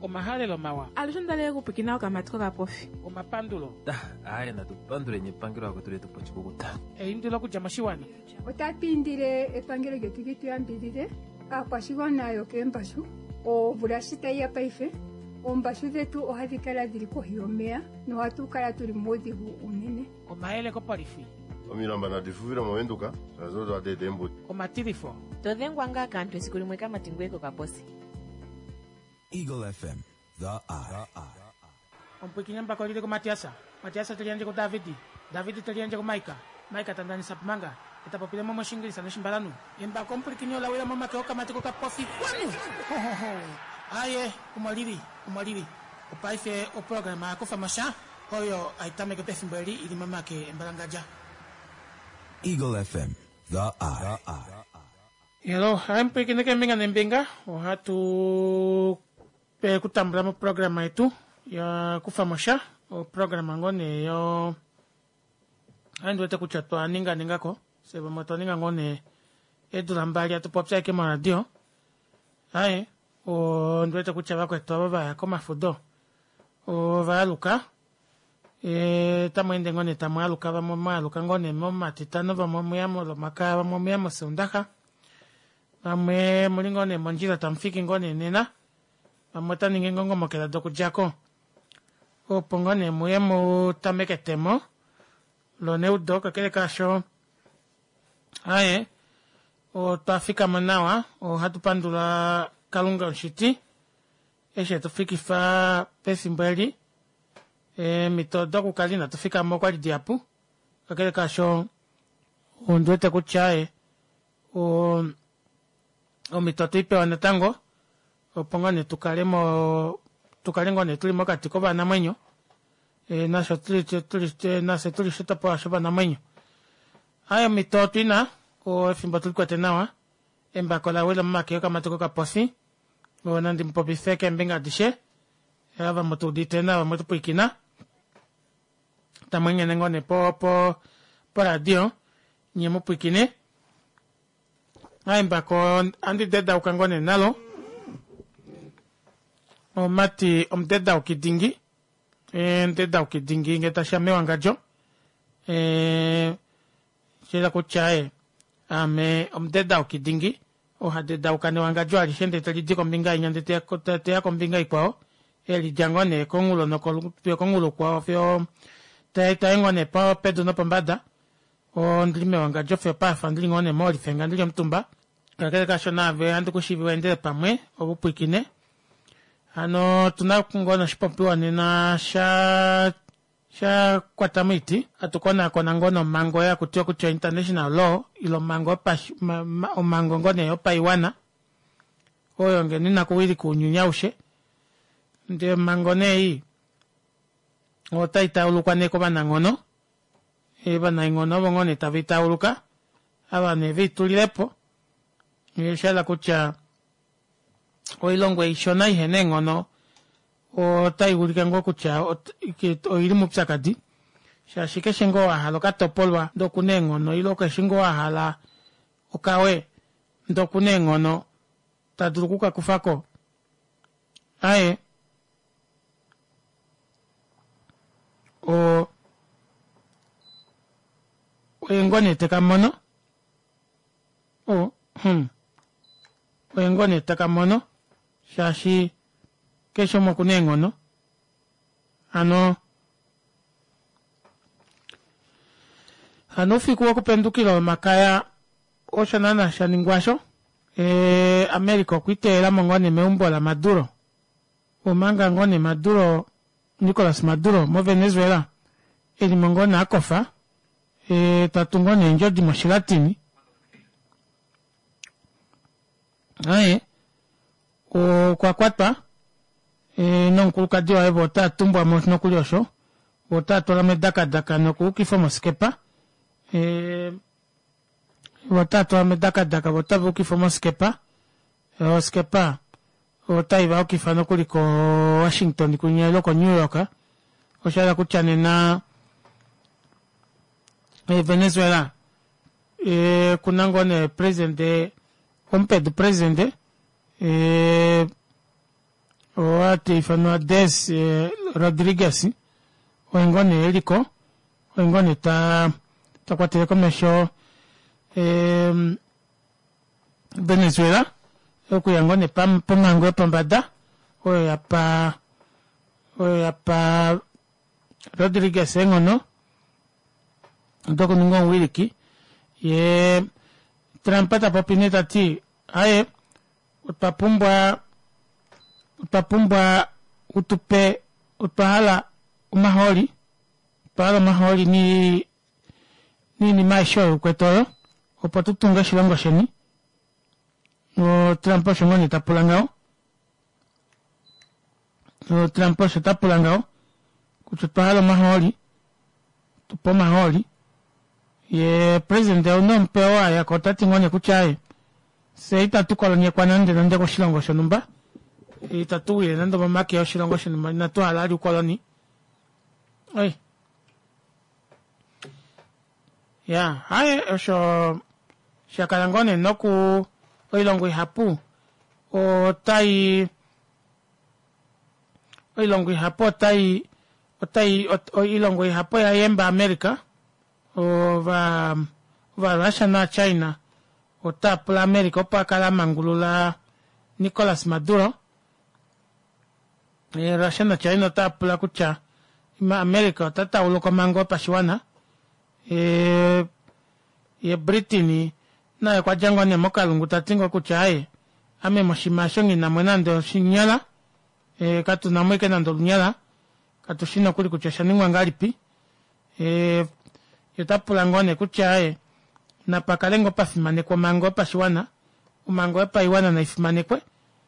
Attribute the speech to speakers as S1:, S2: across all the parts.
S1: Omahale lo mawa.
S2: Alishondale kupikina ukamatiko ka profi.
S1: Omapandulo.
S3: Aya na tupandule nyepangiro akutule tupochikukuta.
S1: Indilo kujamashiwana.
S4: Otapindire epangiro getugitu yambirire. Apashigona yoke mbashu. O burashita ya paife. Ombashu zetu ohadikala dhiri kohiyomea. No hatukala tuli modihu unene.
S1: Omaele ko parifi.
S5: Omiramba na difuvira mwenduka. Azozo ade dembu.
S1: Omatirifo.
S2: Todhengwanga kantu esikulimweka matingweko kaposi.
S6: Eagle FM, the eye.
S1: Ompikinyamba kolile ko Matiasa. Matiasa telianje ko Davidi. Davidi telianje ko Maika. Maika tandani sapmanga. Etapopile momo shingiri sana shimbalanu. Yemba kompikinyo la wela mama ke okamatiko ka profi kwanu. Aye, umaliri. Opaife o programa ko famasha. Hoyo aitame ke pefimberi ili mama ke embalangaja.
S6: Eagle FM, the eye.
S1: Hello, I'm picking the camping and Mbenga. O hatu pe kutambula mo programa itu ya kufamasha o programa ngone yo andwete kuchatwa ninga ko seba moto ninga ngone edulambali atu popsa ke radio ai o ndwete kuchaba ko to baba ko mafudo o valuka tamwende ngone tamwaluka ba mo maluka ngone mo matitano ba mo yamo lo makaba mo yamo sundaka amwe mulingone monjira tamfiki ngone nena amata ninge ngongo mokela doku jako o pongone muyemo tameke temo lo neudo kakele kasho aye o tafika manawa o hatu pandula kalunga shiti eshe tufiki fa pesimbeli mito doku kalina tufika mokwa diapu kakele kasho o ndwete kuchae o mitoto ipe wanatango opongone tukalengone tulimo katiko bana mwenyo nasho tuli shita po asho bana mwenyo ayo mitoto ina o fimbo tulikwete nawa emba kola wela make kama tuko ka posi o nandi mpopi feke mbenga dishe ava motu ditena motu puikina tamwenye nengone po radio nyemo puikine aimba ko andi deda ukangone nalo o mati deda ukidingi deda ukidingi ngeta shame wangajo chela kuchae ame deda ukidingi o hadeda ukane wangajo alishende talidiko mbinga inyande te kombinga ikwao eli jangone kongulo no kongulo kwao fyo te ngone pa pedo no pambada o ndlime wangajo fyo pa fandli ngone moli fenga ndli mtumba kakele kashona ve andu kushivi wende pamwe obupuikine ano tunakungona shipompiwa nina sha kwatamiti atukona kona ngono mango ya kutio kucho international law ilo mango o mango ngone yo paiwana oyo nge nina kuwili kunyunyaushe nde mango nei o taita ulukwa neko bana ngono bana ngono bongone tavita uluka abane vitulilepo yeshala kucha oilongwe ishona ihenengo no o taigulika ngo kucha o ilimu psakadi shashike shingo ahalo katopolwa dokunengo no iloka shingo ahala okawe dokunengo no tadrukuka kufako aye o ngone tekamono o ngone tekamono shashi kesho mokunengo no ano fikuwa kupendukilo makaya oshanana shaningwasho America kuitela mongone meumbola Maduro umanga ngone Maduro Nicolas Maduro mo Venezuela eli mongone akofa tatungone njodi moshilatini aye o kwakwata non kulukadiwa bota tumbwa mosno kulyosho bota tola medaka no kukifo moskepa bota tola medaka bota bukifo moskepa oskepa bota iba ukifano kuliko Washington kunyelo ko New York oshala kuchane na Venezuela kunangone president ompedu president Oate ifano Des Rodriguez. Oingone Eriko. Oingone ta kwa telekomesho Venezuela. Oku yangone pamango pambada. Oya pa Rodriguez engono. Ndoko ningon wiliki. Ye trampata popineta ti. Aye. Utapumbwa utupe utahala umaholi. Pahala maholi ni maisho ukwetoro. Upatutunga shilongo sheni. O trampo shongoni tapulangao. O trampo se tapulangao. Kutupahala maholi. Tupo maholi. Ye president uno mpewa ya kotati ngone kuchaye. Se itatu kolonie kwa nande kwa shilongo shonumba. Itatu ile nando mamake ya shilongo shonumba. Inatu halari ukoloni. Oi. Ya, hae osho shakalangone noku oilongwe hapu. O tai oilongwe hapu oilongwe hapu ya yemba Amerika. O va Russia na China. O tapula Amerika opa kala mangulula Nicolas Maduro. Russia na China tapula kucha. Ima Amerika tata uloko mango pashiwana. Ye Britini na kwa jangwa ne mokalungu tatingo kucha ame moshimasho na mwenando shinyala. Katu na mweke nando lunyala. Katu shina kuli kuchasha ningwa ngalipi. Yotapula ngone kuchae na pakalengo pafimane kwa mango pashiwana umango pa iwana na ifimane kwe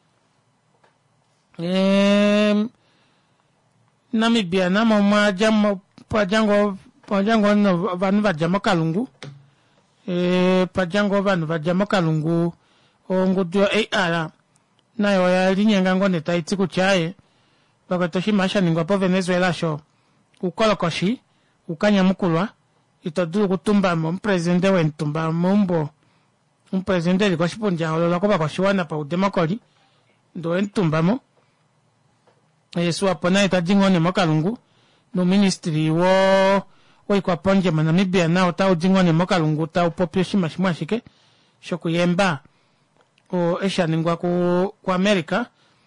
S1: Namibia na mama jamo pajango no vanu vajamo kalungu pajango vanu vajamo kalungu ongudio ara na yo ya linyenga ngone taiti kuchae bakatoshi masha ningwa po Venezuela sho ukolokoshi ukanya mukulwa itaduru kutumba presidente wentumba mombo presidente liko shiponja holola kwa shiwana pa udemokoli ndo entumba mo yesu apona itajingone mokalungu no ministry wo kwa ponje Namibia na ota ujingone mokalungu ta upopulation mashimashike shoku yemba o esha ningwa ku America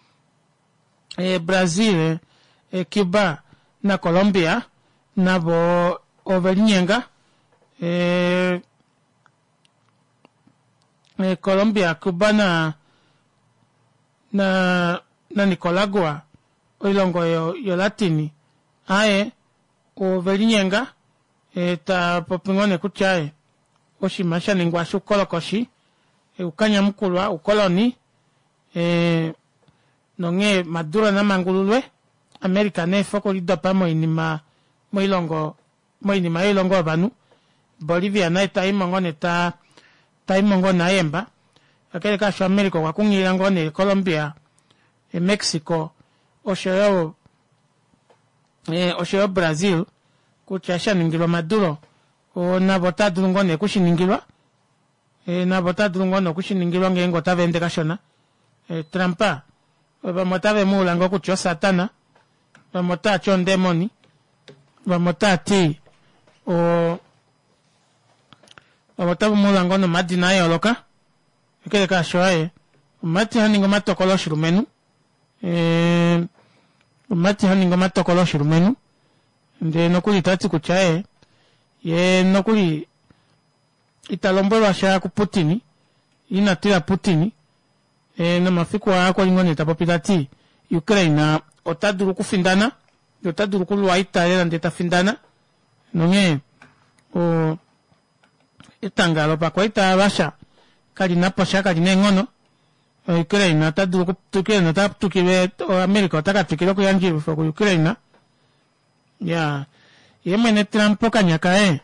S1: Brazil Cuba na Colombia na bo overnienga Colombia, Cuba na Nicaragua oilongo yo latini ae overnienga ta popingone kuchae oshimasha ningwa shukolokoshi ukanya mkulwa ukoloni nonge Maduro na mangululwe Amerika ne foko lidopa moinima moilongo banu Bolivia na taimongone taimongona yemba akele kasho Amerika kwa kungira ngone Colombia Mexico oshoyo Brazil kuchasha ningilwa Maduro o na botadu ngone kushiningilwa na botadu ngone kushiningilwa ngengo tavende kashona Trumpa bamotave mulango kucho satana bamota chondemoni bamota ti o bamota mulango no madina yoloka kele ka shoae mati haningo matokolo shirumenu mati haningo matokolo shirumenu nde nokuli tati kuchae ye nokuli italombo sha ku Putini inatira Putini na mafiku ako ingone tapopitati Ukraine otaduru kufindana otaduru kulwa Italia ndeta findana nonge o itangalo pa kwa Russia kali napo shaka linengono Ukraine otaduru kutukira tatukire America otakatukira ku yanji for Ukraine ya yemene Trump kanyaka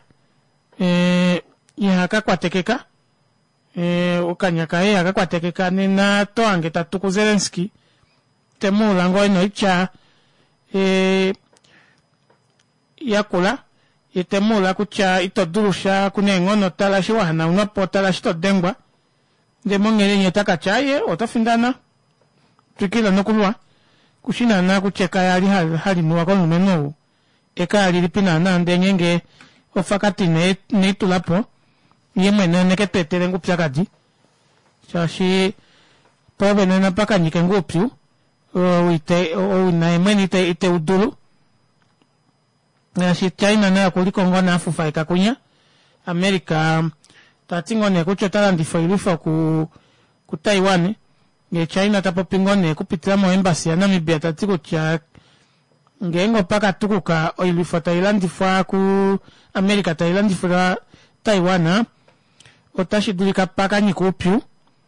S1: ya akakwatekeka ukanyaka akakwatekeka nina toange tatuku Zelensky temula ngoino icha yakula itemula kucha itodurusha kunengono talashi wana unapo talashi todengwa ndemongere nyetaka chaye otafindana tukila nokulwa kushina na kucheka yali hali nuwa kwa numeno eka alilipina na ndengenge ofakati ne tulapo yemwe neke tetere ngupyakaji shashi pobe nena paka nike ngupyu na emweni ite udulu shashi China na kuliko ngona afufa ikakunya Amerika tatingone kuchotala ndifo ilifo ku Taiwan nge China tapo pingone kupitila mo embassy ya Namibia tatiko cha ngengo paka tukuka ilifo Thailand fwa ku Amerika Thailand fwa Taiwan otashidulika paka nyikupyu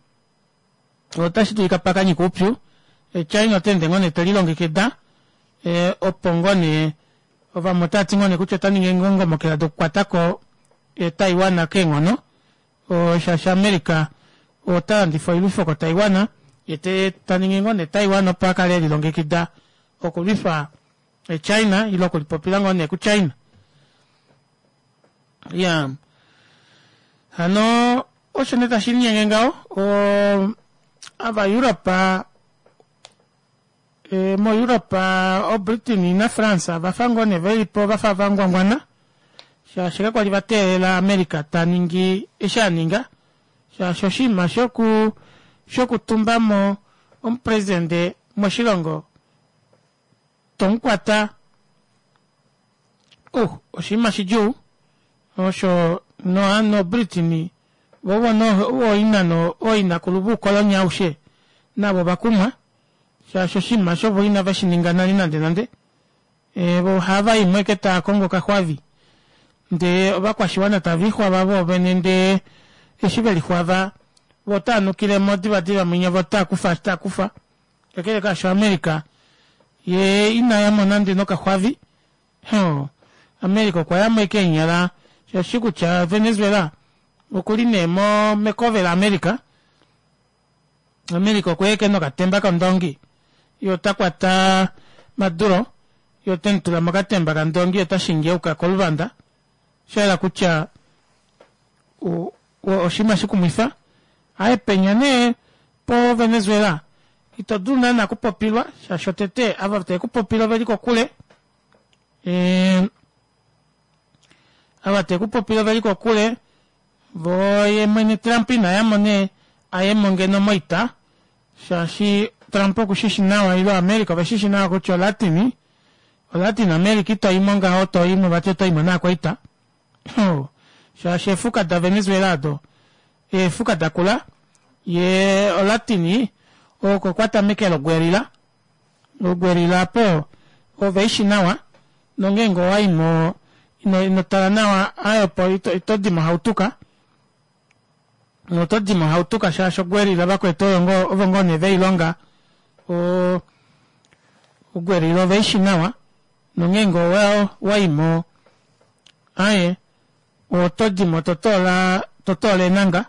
S1: China tende ngone telilongekeda opongone ova motati ngone kuchotani ngengo mokela dokwatako Taiwan na kengono o shasha Amerika o tandi fo ilufo ko Taiwan yete taningo ne Taiwan paka le longekida o kulifa China iloko lipopilango ne ku China ya ano o shoneta shinya ngengao o ava Europa mo Europa o Britain na France vafango ne veli po vafavangwangwana shashika kwa livatela Amerika taningi eshaninga shoshima shoku tumbamo presidente moshilongo tonkwata oshima shiju osho no Britain bobo no oina kulubu kolonya ushe nabo bakuma shoshima shobo ina vashininga nande bo hava imweketa Kongo kahwavi nde bakwashiwana tavihwa babo benende eshibeli khwava botanu kile motivativa mwinya bota kufa kakele kasho Amerika ye ina ya monande no kahwavi Amerika kwa yamwe kenyala shiku cha Venezuela ukuline mo mekovela Amerika kweke no katemba kandongi yo takwata Maduro yo tentula makatemba kandongi yo tashingia ukakolvanda shela kucha oshima shikumwifa ae penyane po Venezuela itoduna na kupopilwa shashotete avate kupopilwa veliko kule avate kupopilwa veliko kule voye mwene Trump na yamone aye mongeno moita shashi Trump kushishinawa ilo Amerika vashishinawa kucho Latin America ito imonga oto imo bateto imona kwa ita shashi fuka da Venezuela do fuka da kula ye Latini o kokwata mekelo gwerila po o veishinawa nongengo wa imo inotalanawa ayo po ito dimo hautuka shasho gwerila bako ito ovongo neve ilonga o gwerilo veishinawa nongengo wa imo aye o tojimo totole nanga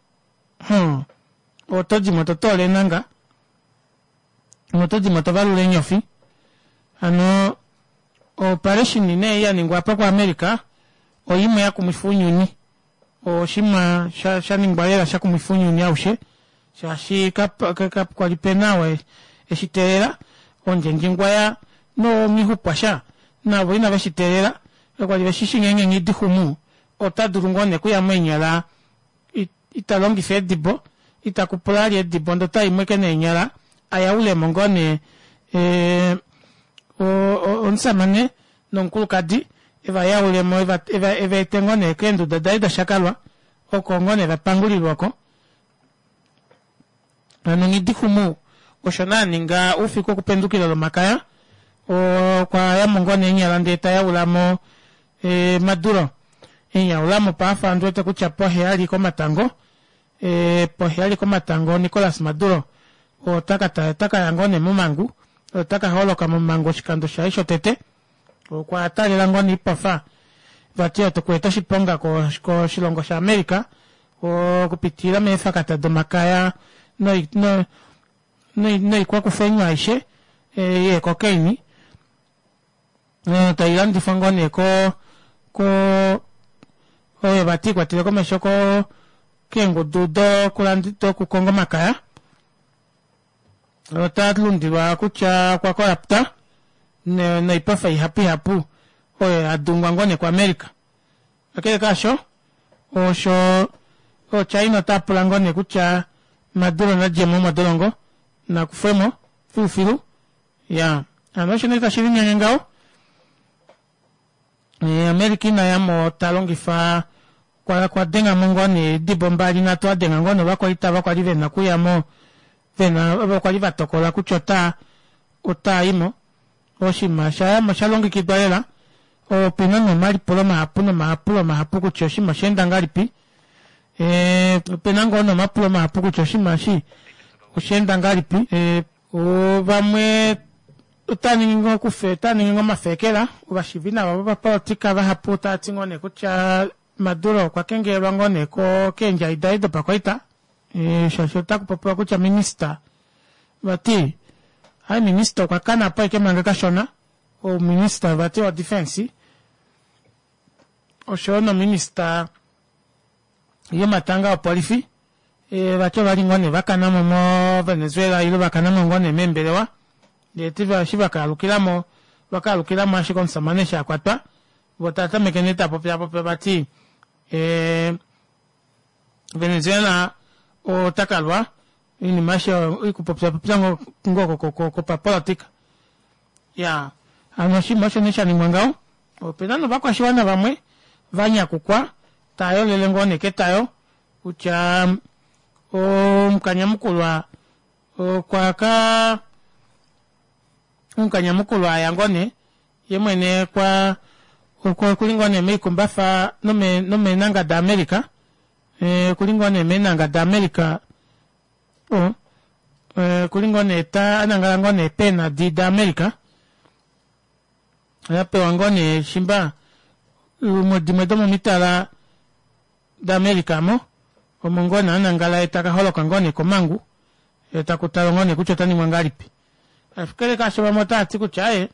S1: o tojimo totole nanga o tojimo tovalule nyofi ano operation ne ya ningwa pa kwa Amerika o yimo ya kumufunyuni o shima shaningbalera sha kumufunyuni aushe shashi kap kwa lipenawe eshiterera onje ngingwa ya no mihupasha na boina beshiterera kwa libeshishingenge ngidihumu otadurungone kuyamenyala italongi fedibo itakupulali edibo ndota imweke nenyala ayaule mongone onsamane nonkulukadi eva yaule mo eva itengone kendo dadaida shakalwa okongone vapangulilwako anongidihumu oshonani nga ufiko kupendukila lo makaya o kwa ya mongone nyala ndeta yaula mo Maduro ulamo pafa andwete kuchapo heali ko matango Nicolas Maduro o taka yangone mumangu o taka holoka mumangu shikando shaisho tete o kwa atali langoni ipafa vatio tukweta shiponga ko shilongo sha Amerika o kupitila mefa kata domakaya no ikwa kufenywa ishe ye kokaini Thailand fangone ko oye bati kwa tile kome shoko kengo dudo kulandito kukongo makaya otatlundiwa kucha kwa korapta na ipafa hapu oye adungwa ngone kwa Amerika akele kasho osho o China tapula ngone kucha Maduro na jemo madolongo na kufemo filu ya anosho nita shirini ya ngao Amerika na yamo talongi fa kwa denga mongone di bombali na to denga ngone bakwa live na kuyamo vena bakwa live tokola kuchota ota imo oshima shaya mashalongi kibalela o pina no mali polo mahapu kuchoshima shenda ngalipi pina ngono mapulo mahapu kuchoshima shi ushenda ngalipi o vamwe utani ngo kufe tani ngo mafekela ubashivina baba politika bahaputa tingone kucha Maduro kwa kengerwa ngone ko kenja idaido pakoita shashota kupopwa kucha minister bati hai minister kwa kana pa ikemanga kashona o minister bati wa defense o shona minister yomatanga wa polifi bacho bali ngone bakana mo Venezuela ilo bakana mo ngone membelewa yetiva shibaka alukilamo ashikon samanesha kwatwa botata mekeneta popya bati Venezuela o takalwa ini masho ikupopya ngoko ko politika ya anoshi masho nesha ni mwangao o pedano bakwa shiwana bamwe vanya kukwa tayo lelengone ketayo ucha o mkanyamukulwa o kwaka mkanyamukulwa yangone yemwene kwa kulingone mekumbafa no menanga da America kulingone menanga da America kulingone ta ananga ngone pena di da America yape wangone shimba modomo mitala da America mo omongona anangala etaka holoka ngone komangu etakutalo ngone kuchotani mwangalipi afikele kashoba motati kuchae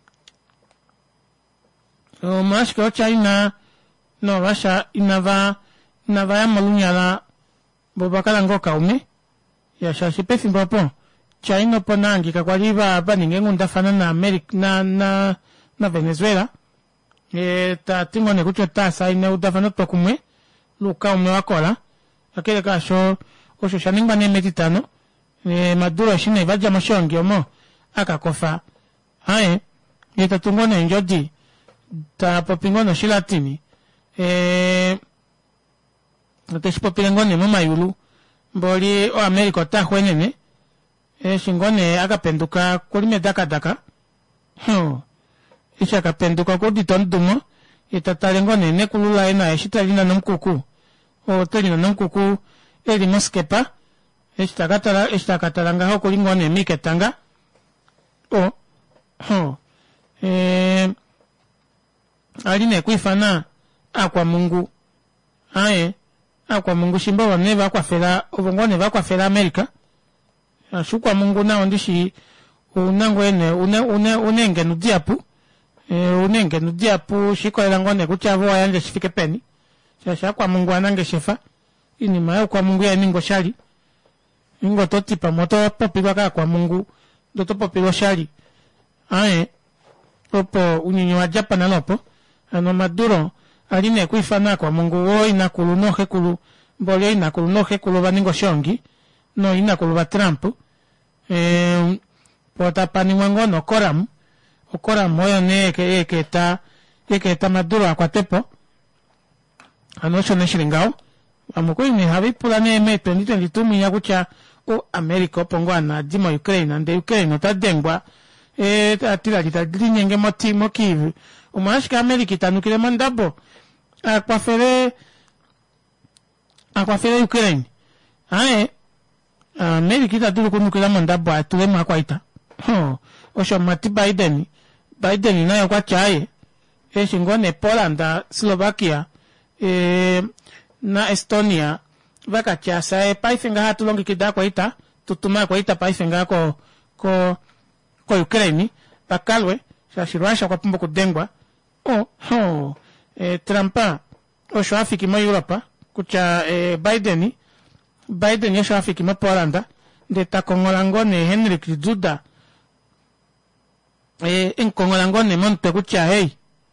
S1: mashika China no Russia inava ya malunyala bobakala ngoka ume ya shashipe fimbapo China ponangi kakwaliba baninge ngundafana na America na Venezuela ta tingone kuchota saine udafana tokumwe luka ume wakola akele kasho osho shaningba ne meditano Maduro shine vaja mashongi omo akakofa hae yetatungone njodi ta popingono shilatini teshipopilengone mumayulu mboli o America ta hwenene shingone akapenduka kulime daka isha akapenduka kudi tondumo itatalengone nekulula ena eshitalina nomkuku o telina nomkuku eli moskepa eshitakatala ngaho kulingone miketanga aline kuifana akwa Mungu akwa Mungu shimba wane bakwafela obongone bakwafela America ashukwa Mungu nao ndishi unangwene unenge nudiapu shiko elangone kuchavo yanje shifike peni shasha kwa Mungu anange shefa ini mayo kwa Mungu ya ningo shali ingo totipa moto popilwa kwa Mungu doto popilwa shali opo unyinyi wa Japan alopo ano Maduro aline kuifana kwa Mungu wo inakulu no hekulu mbole inakulu no hekulu baningo shongi no inakulu ba Trump pota pani wangono okora moyo ne eketa Maduro akwatepo ano shone shilingao amukoi ni habipula ne me 2022 minya kucha o America pongwana dimo Ukraine ande Ukraine tadengwa atila litadlinyenge motimo kivu umashika America tanukile mandabo akwafere Ukraine America tadulu kunukila mandabo atule makwaita osho mati Biden nayo kwa chaye shingone Poland Slovakia na Estonia vakachasa paifenga hatulongi kidakwa ita tutuma kwa ita paifenga ko Ukraine pakalwe shashirwasha kwa pumbo kudengwa Trumpa osho afiki ma Europa kucha Biden yesho afiki ma Polanda de takongolangone Henrik Zuda enkongolangone monte kucha hey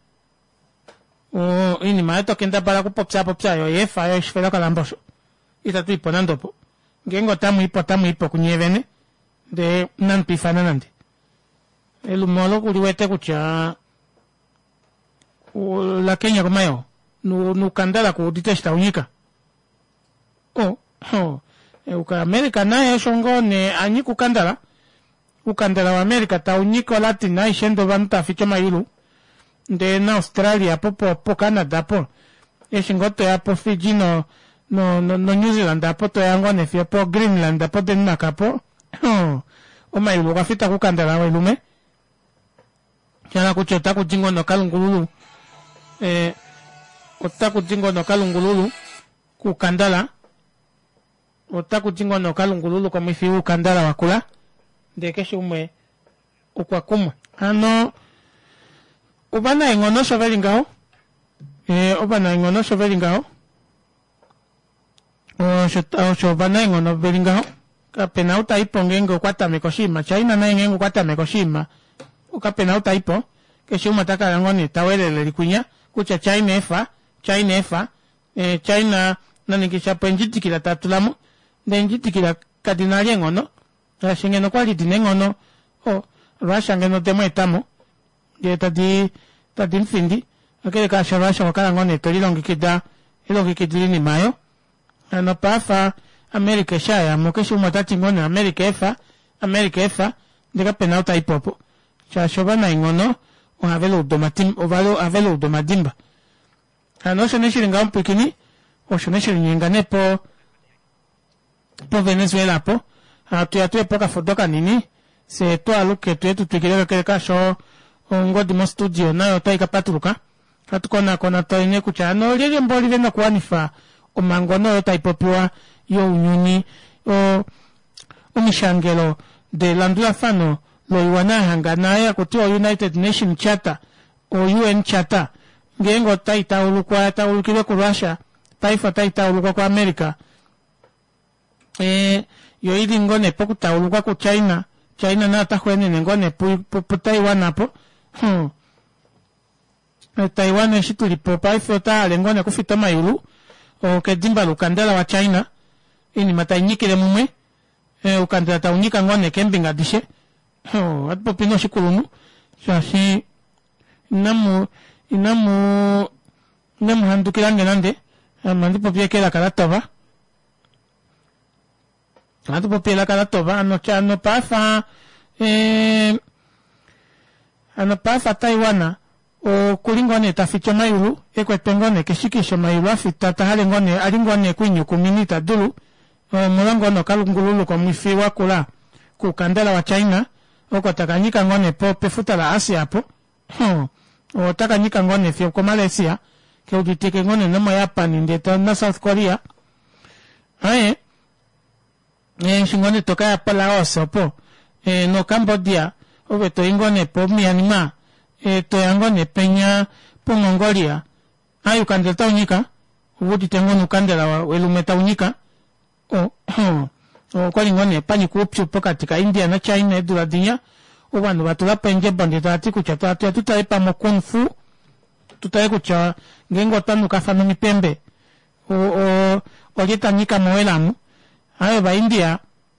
S1: ini maeto kenda para kupopsa yo yefa yo shfela kalambosho itatu iponando po gengo tamu ipo kunyevene de nanpifana nande elumolo kuliwete kucha la Kenya kumayo nu kandala kuditesta unyika uka Amerika naye shongone anyi ukandala wa Amerika ta unyiko latina ishendo vanta ficho mayulu de na Australia po Canada po eshingoto ya po Fiji no New Zealand po to yangone fio po Greenland po Denmark po o mayulu kafita kukandala wa ilume kana kuchota kujingo no kalungululu otaku jingo no kalungululu kukandala otaku jingo no kalungululu kwa mifi ukandala wakula ndekeshe umwe ukwakumwe ano ubana ingono shoveli ngao ubana ingono shoveli ngao shobana ingono shoveli ngao kapena utaipo ngengo kwata mekoshima China na ngengo kwata mekoshima ukapena utaipo keshe umataka langoni tawelele likunya kucha China efa China nanikisha penjitikila tatulamu ndenjitikila kadinali ngono rashingeno quality nengono Russia ngeno demo etamo de tadi mfindi akele ka Russia wakala ngone tolilongikida ilongikidili ni mayo ano pafa America shaya mokesho matati ngone America efa ndika penalta ipopo cha shobana ngono avelo domadimba ano shoneshiringa mpikini o shoneshiringa nepo Venezuela po atu poka fodoka nini se to aluke tu tukile kele kasho ngodi mo studio nayo taika patruka katukona kona toine kucha no lele mboli vena kwanifa o mangono yo taipopiwa yo unyuni o mishangelo de landula fano lo iwana hangana ya kutiwa United Nation Charter o UN Charter ngengo taita ulukile ku Russia taifa taita ulukwa kwa America yo ili ngone poku taulukwa ku China na tahwene ngone pu Taiwan apo Taiwan shituli po paifo ta ngone kufita mayulu o kedimba lukandela wa China ini matainyikile mumwe ukandela taunyika ngone kembinga dishe atpo pino shikulunu shashi inamu handukilange nande mandipo pia kela kalatoba atupo pia la kalatoba ano pafa Taiwana o kulingone taficho mayulu ekwetengone keshikisho mayulu afita tahalengone alingone kwinyu kuminita dulu mulangono kalungululu kwa mwifi wakula kukandela wa China oko takanyika ngone po pefuta la Asia po o takanyika ngone fio ko Malaysia ke uditike ngone no Japan ndeta na South Korea shingone toka ya pala oso po no Cambodia o to ingone po Myanmar to yangone penya po Mongolia ayu kandela taunyika uditengo no kandela wa elumeta unyika kwa lingone pani kupchu pokatika India na China edula dinya obanu batula penje bande tati kucha tatu tutaipa mo kung fu tutai kucha ngengo tanu kafano mipembe olita nika moelamu ayo ba India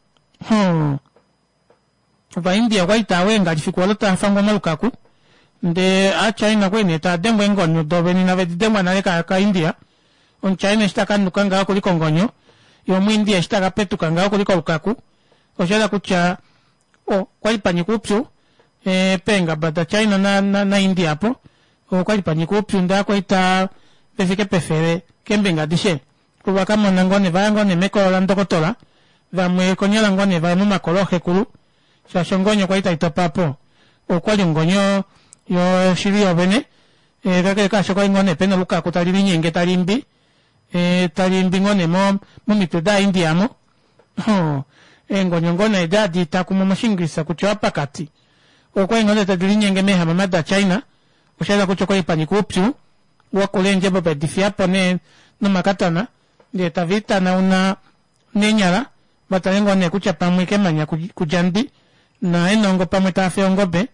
S1: kwa itawe ngalifikwa ta fango malukaku nde a China kwene ta demwe ngonyo dobeni na vedi demwa na ka India on China staka nukanga ko likongonyo yo mwindia staka petuka ngao kuliko lukaku oshala kucha kwa ipanyi kupsu penga bata China na India hapo kwa ipanyi kupsu nda kwa ita pefike pefere kembenga dishe kuwa kama nangone vangone meko ndokotola vamwe konyola ngone va mu makolohe kulu shashongonyo kwa ita itopapo kwa lingonyo yo shirio bene kake kasho kwa ngone pena lukaku tali nyenge talimbi talimbi ngone mo mumituda India mo ngonyongona idadi takumu mashingisa kuchoa pakati okwa ngone tadili nyenge meha mamada China ushaza kuchokwa ipanyi kupsu wakulenje bobe difiapo no makatana de tavita na una nenyala batalengo ne kucha pamwe kemanya kujandi na enongo pamwe tafe ongobe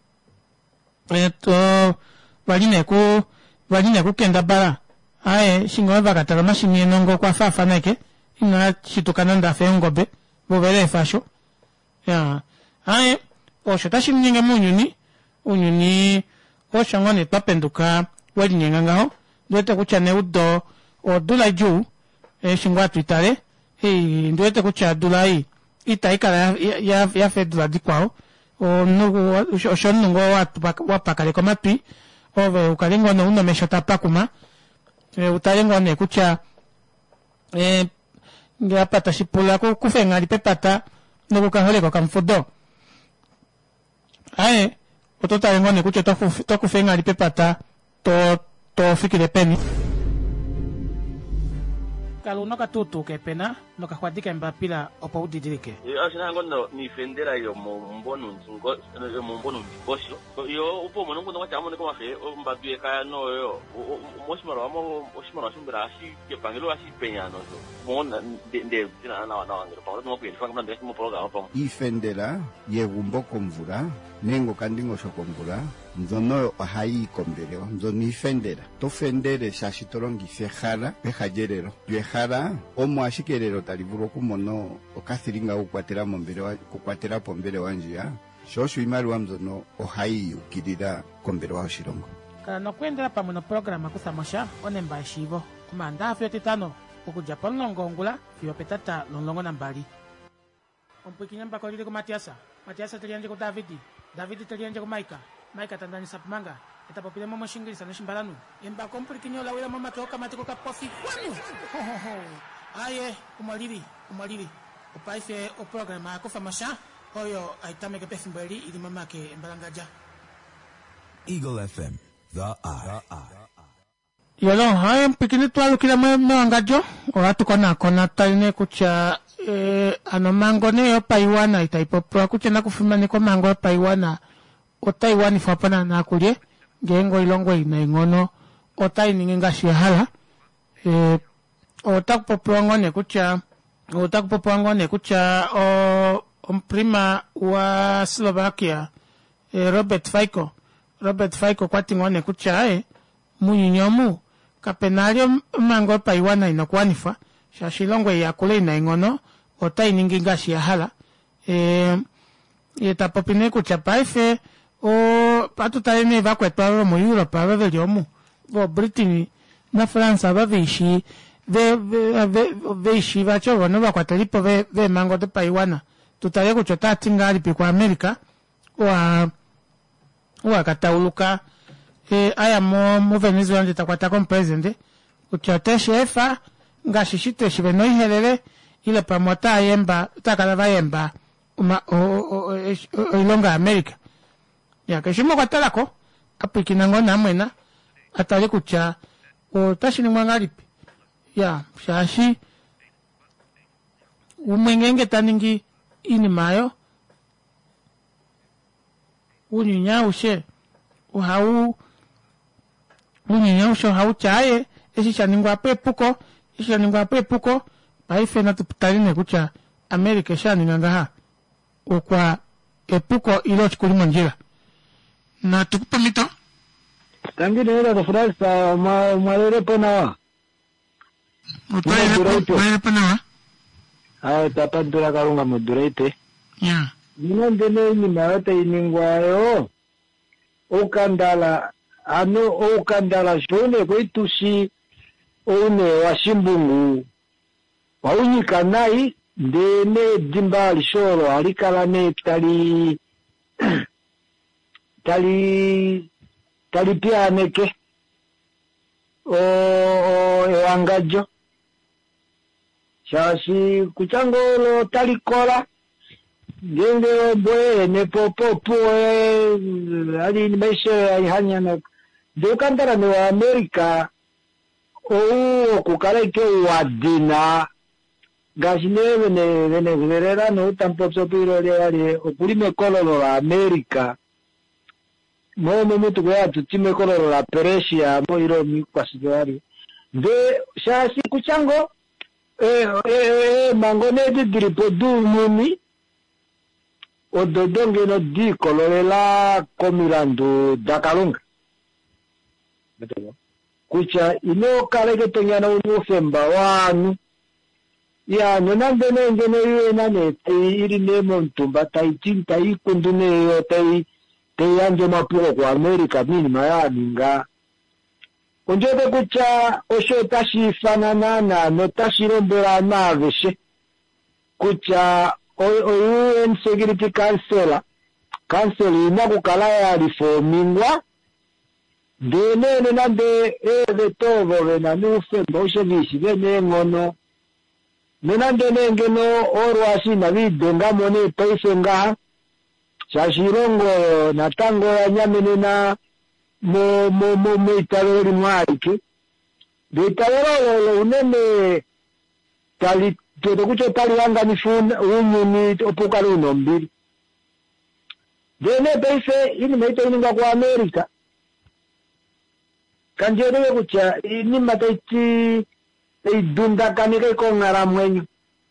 S1: waline ku kenda bara ae shingo bakatara mashini enongo kwa fafa nake ina shitukana ndafe ongobe bobere fasho ya ae osho tashinyenge unyuni osho ngone papenduka walinyenga ngaho ndwete kucha ne udo odula juu shingwa twitare ndwete kucha dulai itaikara ya fedula dikwao osho nungo wapakale kwa mapi ove ukalengo ne uno meshota pakuma utalengo ne kucha ngapata shipula kufenga lipepata nukukahole kwa kamfudo ae ototalengo ne kucha tokufenga lipepata to fikire peni kalau no katutu ke pena no kahwadika mbapila opo udidirike
S7: asina ngono ni fendera yo mombonu nsungo mombonu bosho yo upo monongo no chamo ne ko mafe mbabie ka no yo moshimaro shumbira asi ke pangelo asi peñano so mona de tina na ngero pa no pe fanga ndese mo proga opo
S8: ifendera yegumbo komvura nengo kandingo shokomvura nzono ohai kombeleo nzono ifendera tofendere shashitorongi sehara behajerero yehara omo ashikerero talivuro kumono okathiringa ukwatera mombere kukwatera pombere wanjia shoshu imari wa mzono ohai ukirira kombere wa shirongo
S1: kana nokwendera pamwe no programa kusamosha onemba shivo kumanda afyo titano okuja ponlongongula fiyo petata lonlongo na mbali ompukinyamba kolile ku Matiasa telianje ku David telianje ku Maika tandani sapmanga etapopile momo shingilisa no shimbalanu emba kompulikinyo la wela mama toka matiko ka pofi kwanu aye umalivi upaife o programa kufamasha oyo aitame ke pefimbeli ili mama ke embalangaja
S6: Eagle FM, the eye.
S1: Yolo haye mpikini tuwalu kila mwangajo watu kona taline kucha anomango ne yo paiwana itaipopua kucha na kufimani kwa mango yo paiwana otaiwani fapana na kulie gengo ilongo ina ingono otai ningenga shihala otakupopua ngone kucha prima wa Slovakia Robert Fico kwati ngone kucha munyinyomu kapenario mango paiwana inokwanifa shashilongo ya kule ina ingono otai ningenga shihala etapopine kucha paife o patutane vakwetwa mu Europe aveliomu vo Britain na France aveishi veishi vacho vono vakwatalipo ve mango de paiwana tutale kuchota tingali pi kwa America wa katauluka aya mo Venezuela nditakwata kwa president kuchota shefa ngashishite shibeno ihelele ile pamota yemba takala yemba ilonga America ya keshimo kwa talako apikina ngona mwena atale kucha otashini mwangalipi ya shashi umengenge taningi ini mayo unyinyawushe hau chaye ishaningwa pepuko paife na tuputaline kucha Amerika shaningangaha ukwa epuko ilo chikulimo njira na tukupa mito
S9: tangine ila kufurasa mwalere ponawa
S1: mwalere ponawa
S9: tapantura karunga modurete
S1: ya
S9: minondene nyima yote iningwayo ukandala shone kweitushi one washimbungu waunyika nai ndene dimba lishoro alikalane tali pianeke ewangajo shashi kuchangolo talikola ngenge boye ne popo ali nimeshe hanyana dokandara ne wa America kukaleke wadina gashine Venezuela no tampoco piro le okulime kololo la America mo mutu kwa tutime kololo la Persia mo iro mi kwasidari de shashi kuchango mangone di gripo du muni o dodonge no di kololela komirandu dakalunga kucha ino kaleke tonyana unufemba wanu ya nonande nengene yena iri nemo ntumba taitinta ikunduneyo teyanje mapuko kwa Amerika minima yaninga onjote kucha osho tashifanana no tashirombera naveshe kucha UN Security Council inakukala ya reformingwa dene nande tovo vena nufemba osho vishi vene ngono nenande nengeno orwasi na videnga mone paisenga shashirongo natango ya nyamene na mo italori mwarike italoro unene tali kucho tali wanga nifuna unyuni opukali unombili dene paise ini maito ininga kwa Amerika kanjerewe kucha ini mataiti idunda kanike kongara mwenyu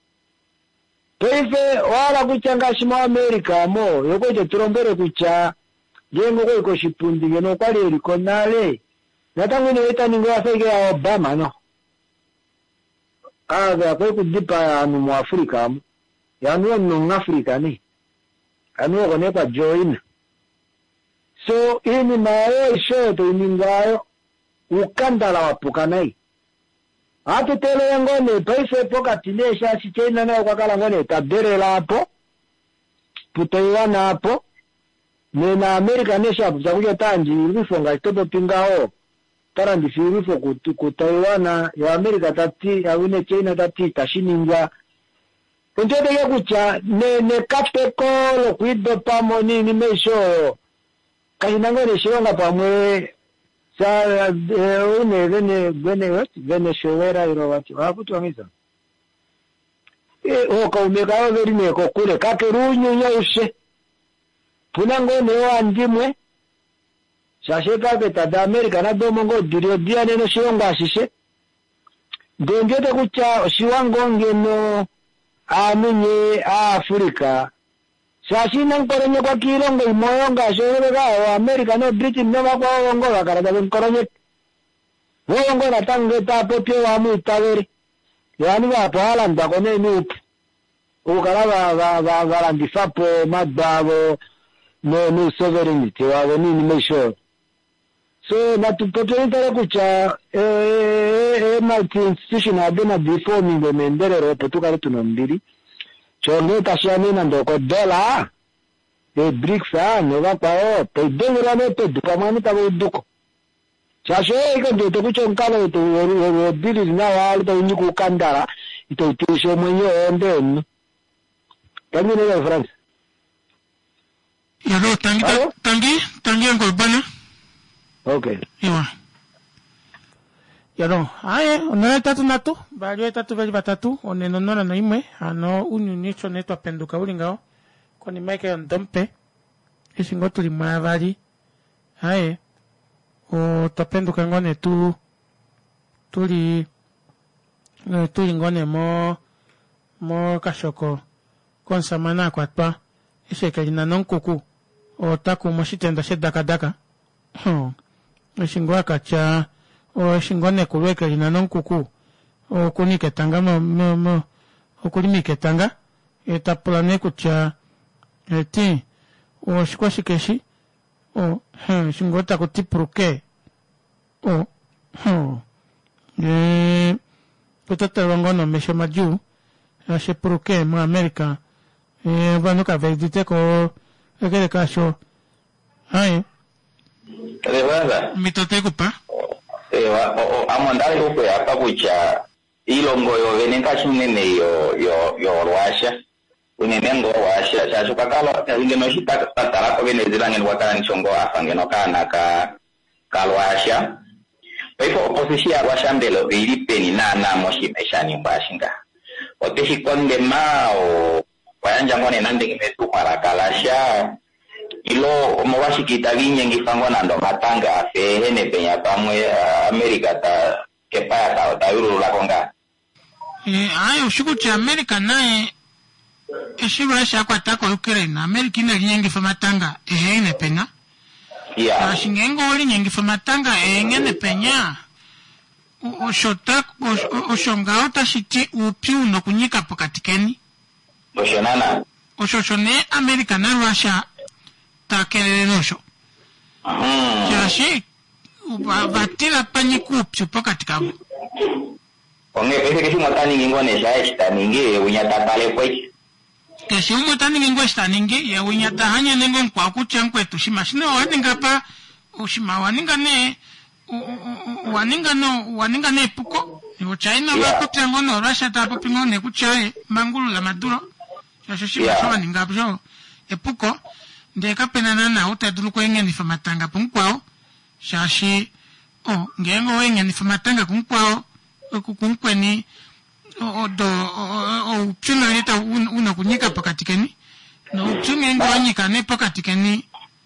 S9: paise wala kuchanga shima Amerika mo yokoje turombere kucha jengo ko iko shipundi ngeno kwali eriko nale natangu ni weta ningo afege ya Obama no aga kwa kudipa anu mu Afrika mo ya no Afrika ni anu kone kwa join so ini mayo shoto iningayo ukandala wapukanai atu tele ngone paise poka tinesha sichena na kwa kala ngone tabere lapo putaiwana hapo nena Amerika nesha kuja tanji ilifonga itoto pingao tarandi firifo kutaiwana ya Amerika tati ya une China tati tashininga kunjete ya kucha ne kapeko lo kuido pamoni ni mesho kainango ne shonga pamwe sa une Venezuela irowati waputu amisa oka umeka veri meko kule kakerunyu nyoshe punango newa andimwe shasheka beta da Amerika na domongo dirio dia neno shionga ashishe ndengete kucha shiwango ngeno amenye Afrika shashina nkoronye kwa kilongo imoyonga shorega wa Amerika no Britain no bakwa wongo bakaraga nkoronye wongo natange tapo pyo wa mutaweri yani bapala ndakone nup ukala barandifapo madabo no sovereignty wa nini mesho so natupotoitara kucha multi-institution adena before mingo menderero potukari tunombiri chonge tashiamina ndoko dola BRICS nova kwao pedengurane pedupamani tabo duko chasho iko ndoto kucho nkalo to bili na wale to nyiku kandara ito tisho mwenye ondeni tamine ya France
S1: yalo tangi ngol bana
S9: okay
S1: iwa yalo aye onana tatu nato bali tatu bali batatu onenonona no imwe ano unyunicho neto apenduka ulingao koni maike ndompe isingoto limavali aye o topenduka ngone tuli ngone mo kashoko konsamana kwatpa ishekeli na nonkuku o taku moshitenda shedakadaka ishingwa kacha o shingone kulwekeli na nonkuku o kunike tanga mo okulimike tanga etapulane kucha eti o shikwashikeshi o shingota kutipruke o kutata wangono mesho maju ashepruke mu Amerika vanuka vedite ko ekele kasho hai
S10: Rebaza
S1: mitote kupa
S10: amandali huko ya pakucha ilongo yo venenka shunene yo Russia unenengo Russia chacho kakalo ingeno shita tatara ko Venezuela ngene wakana nchongo afangeno kana ka Russia paipo opposition ya Russia mbelo ilipeni na moshi meshani mbashinga oteshi konde mao wayanja ngone nande ngimetu para kalasha ilo mwashi kitaginye ngifangwa na ndo matanga fe hene penya pamwe Amerika ta kepaya ta yuru la konga
S1: ayo shuku cha Amerika nae eshiba sha kwa tako Ukraine Amerika ina nyengi famatanga ine penya ya shingengo oli nyengi famatanga ngene penya oshonga otashiti upiu no kunyika pokatikeni oshonane Amerika na Russia takelele nosho chashi batila panyiku upiu pokatikabo
S10: onge pese que si motani ngone sha esta ninge unyata pale kwech
S1: keshi motani ngwe sta ninge ya unyata hanya nengo kwa kuchankwe tushimashino waninga pa ushima waninga ne waninga ne puko yo China ba kutengo no Russia ta popingo ne kuchae mangulu la maduro shashi basho waninga bjo epuko ndeka penana na utadulu ko ngeni famatanga punkwao shashi ngengo ngeni famatanga kunkwao kukunkweni uchunga nita unakunyika pakatikeni na uchunga ngo anyika ne pakatikeni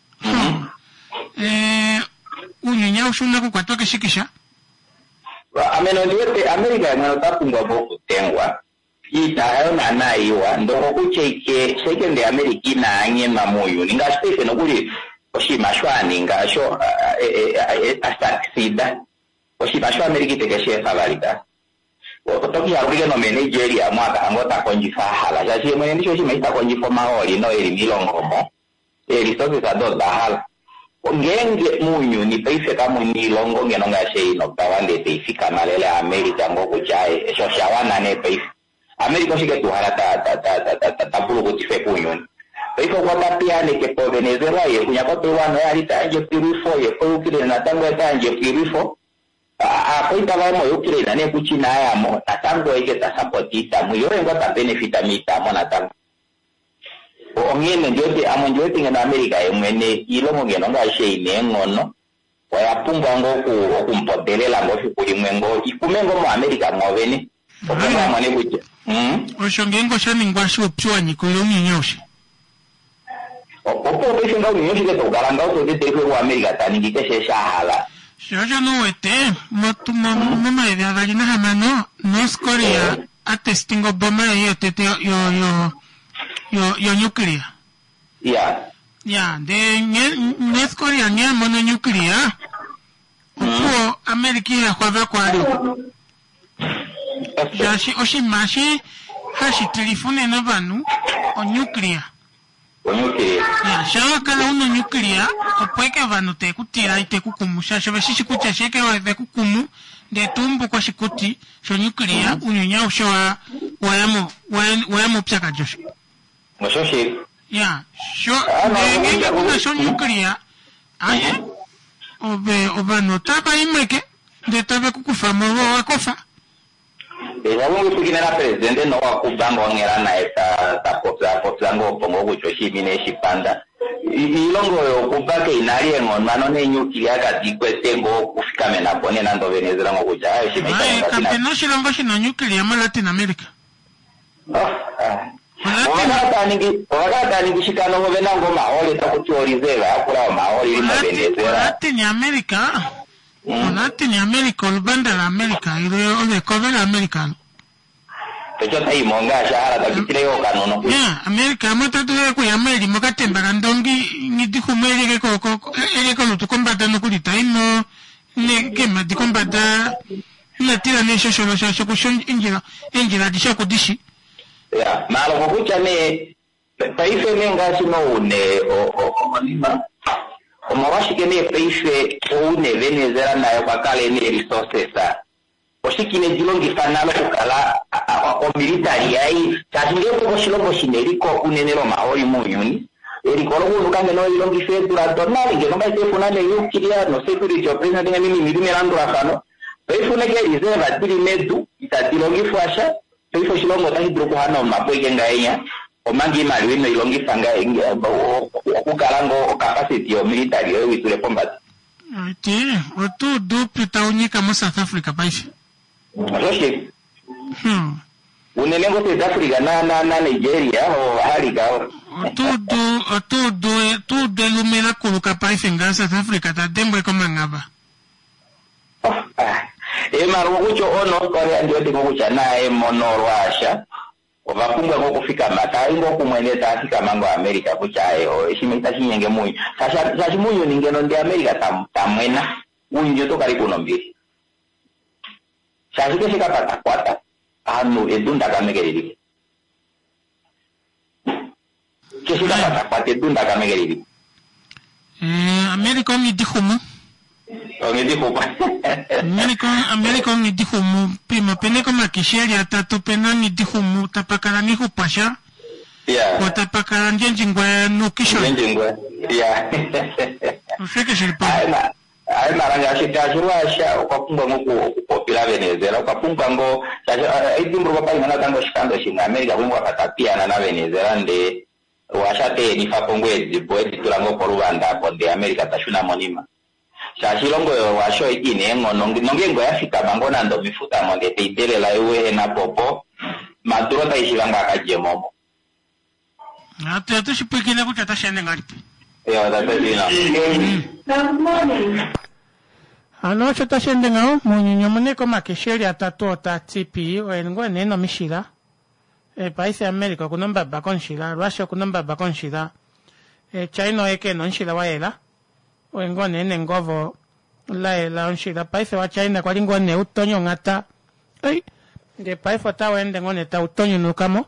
S1: unyenya ushuna kukwatoke shikisha
S10: ameno ndiye Amerika ngano tapungwa boku tengwa ita na naiwa ndoro kucheke second America na anye mamoyo ninga space no kuli oshimashwani ngasho astaksida oshibashwa Amerika tekeshe favorita otoki ya kuge no Nigeria mwaka angota konji fahala jaji mwenye ndicho shimaita konji for maholi no eri milongomo eri sote za do dahala ngenge munyu ni paife kama ni longo ngeno ngashe ino tawande teifika malele Amerika ngoko jae esho shawana ne paife Amerika shige tuhala ta pulu kutife kunyu paife kwa tapiane ke po Venezuela ye kunya kwa tuwano ya hita anje pirifo ye kwa ukile na tango ya anje pirifo akoita vamo yokire na ne kuchina ya mo tatango ege ta supportita muyo ngo ta benefita mita mo na tango ongene njote amonjote ngena Amerika emwene ilongo ngeno ngashe inengono wayapumba ngo kumpodelela ngo fikuli mwengo ikumengo mo Amerika ngobeni okoma mane kuche
S1: oshongengo shani ngwashi opchwa nyikolo nyinyoshe
S10: opo bese ngao nyinyoshe ke to galanga to de kwa Amerika tani ngikeshe shahala
S1: Yo no ete, mama idea gallina jamano, North Korea atestingo bomba yo nuclear. Ya, de North Korea nye mono nuclear. Upo Amerika ya kwa kwalo. Yashi oshimashi hashi telefone no vanu o nuclear. Ya, shawa kala uno nuclear, opweke vanu te kutira ite kukumusha, shawa shishi kucha sheke wa ve kukumu, de tumbu kwa shikuti, sho nuclear, unyunya ushawa wayamo psaka joshi.
S10: Moshoshi?
S1: Ya, ngenge kuna sho nuclear, aye, vanu tapa imeke, de tabe kukufa moro wakofa.
S10: Esa mungu tukina presidente no wakubango ngera na esta tapotsango pongo kuchoshi mine shipanda ilongo yo kubake inali ngomano ne nyukilia kadikwe tembo kufika mena pone na ndo Venezuela ngo kuja
S1: shimita kampeno shilongo shina nyukilia ma Latin America wakata ningi shikano ngo venango maole takuchorizela akula maole ina Venezuela Latin America Latin America, Lubanda la America, ile cover la America.
S10: Techo tai monga shahara takitire yo kanono.
S1: Yeah, America mata tuwe ku yameli makatemba kandongi ngidi kumeli ke ko lutu kombata no kulita ino ne gema di kombata na tira ne shosho ku injira di shako dishi.
S10: Yeah, malo ko kucha ne paife menga sino ne o manima. Omawashi kene peife une Venezuela na yokakale ni resources oshikine jilongi fanalo kukala o military ai tasinge ko shilongo shineriko unenero maori muyuni eriko lo kange no ilongi fedura donali ke ngaba tefuna ne yukiria no security operation ngi mimi mirando afano peifune ke reserve tiri medu itatilongi fwasha peifo shilongo tahidro ko hano mapweke ngainya omangi mali no ilongi fanga ingia okukalango capacity yo military yo witule combat
S1: ati otu do pitaonyika mo South Africa paisi
S10: Roshi unenengo South Africa na Nigeria o haliga otu do lumela kuluka paisi nga South Africa ta dembo koma ngaba Maro kucho ono Korea ndio ndiko kucha naye monorwasha. Ovapunga ngokufika mata ingo kumwendeza afika mango America kuchayo ishimita chinyenge muyo. Sashi muyo ningeno ndi America tamwena. Uyu ndio to karibu nombiri. Sashi keshika pata kwata. Anu edunda kamegeriri. Keshika pata kwata edunda kamegeriri.
S1: America ngidihumu. America ngidihumu pima pene kama kisheri atatu pena ngidihumu tapakara ngihupasha.
S10: Yeah.
S1: Watapakara njengwe nukisho.
S10: Njengwe. Yeah.
S1: Ufike shilipa.
S10: Ai maranga shikashirwasha ukapunga ngoku popula Venezuela ukapunga ngo itimburuka pa ina tango shikando shinga America bwimwa katapia na Venezuela nde washate nifapongwezi boedi tulango kwa Rwanda ponde America tashuna monima. Shashilongo washo ikine nongengo yafika bangona ndo mifuta monde teitele la iwe na popo maduro taishilanga akajemomo.
S1: Atu shipikile kuchata shende ngalipi.
S10: Yo, tatazina. Good morning.
S1: Ano chota shende ngao munyinyo muneko makisheli atatu otatipi oengo neno mishira. Paisi America kunomba bakonshira, Russia kunomba bakonshira. China eke nonshira waela. Oengo nene ngovo la onshira. Paisi wa China kwa lingo ne utonyo ngata. De paisi watawa ende ngone ta utonyo nukamo.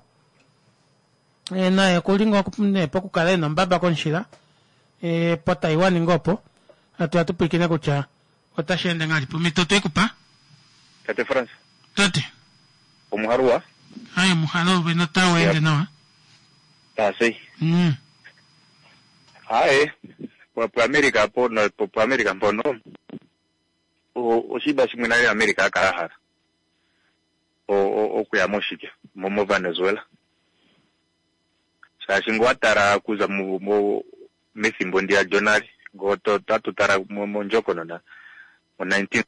S1: Na kulingo kupune poku kale nomba bakonshira. Po Taiwan ngopo. Atu pikine kucha. Otashende ngalipo. Mitoto ekupa?
S11: Tate France.
S1: Tate.
S11: Omuharua?
S1: Ayo muhalo benota wende nawa.
S11: Sei. Ae. Kwa America po no po America po no. O shiba shimina America akahara. O kuyamoshike. Momo Venezuela. Shashingwatara kuza mu mesimbo ndia jonari goto tatu tara mo njoko na 19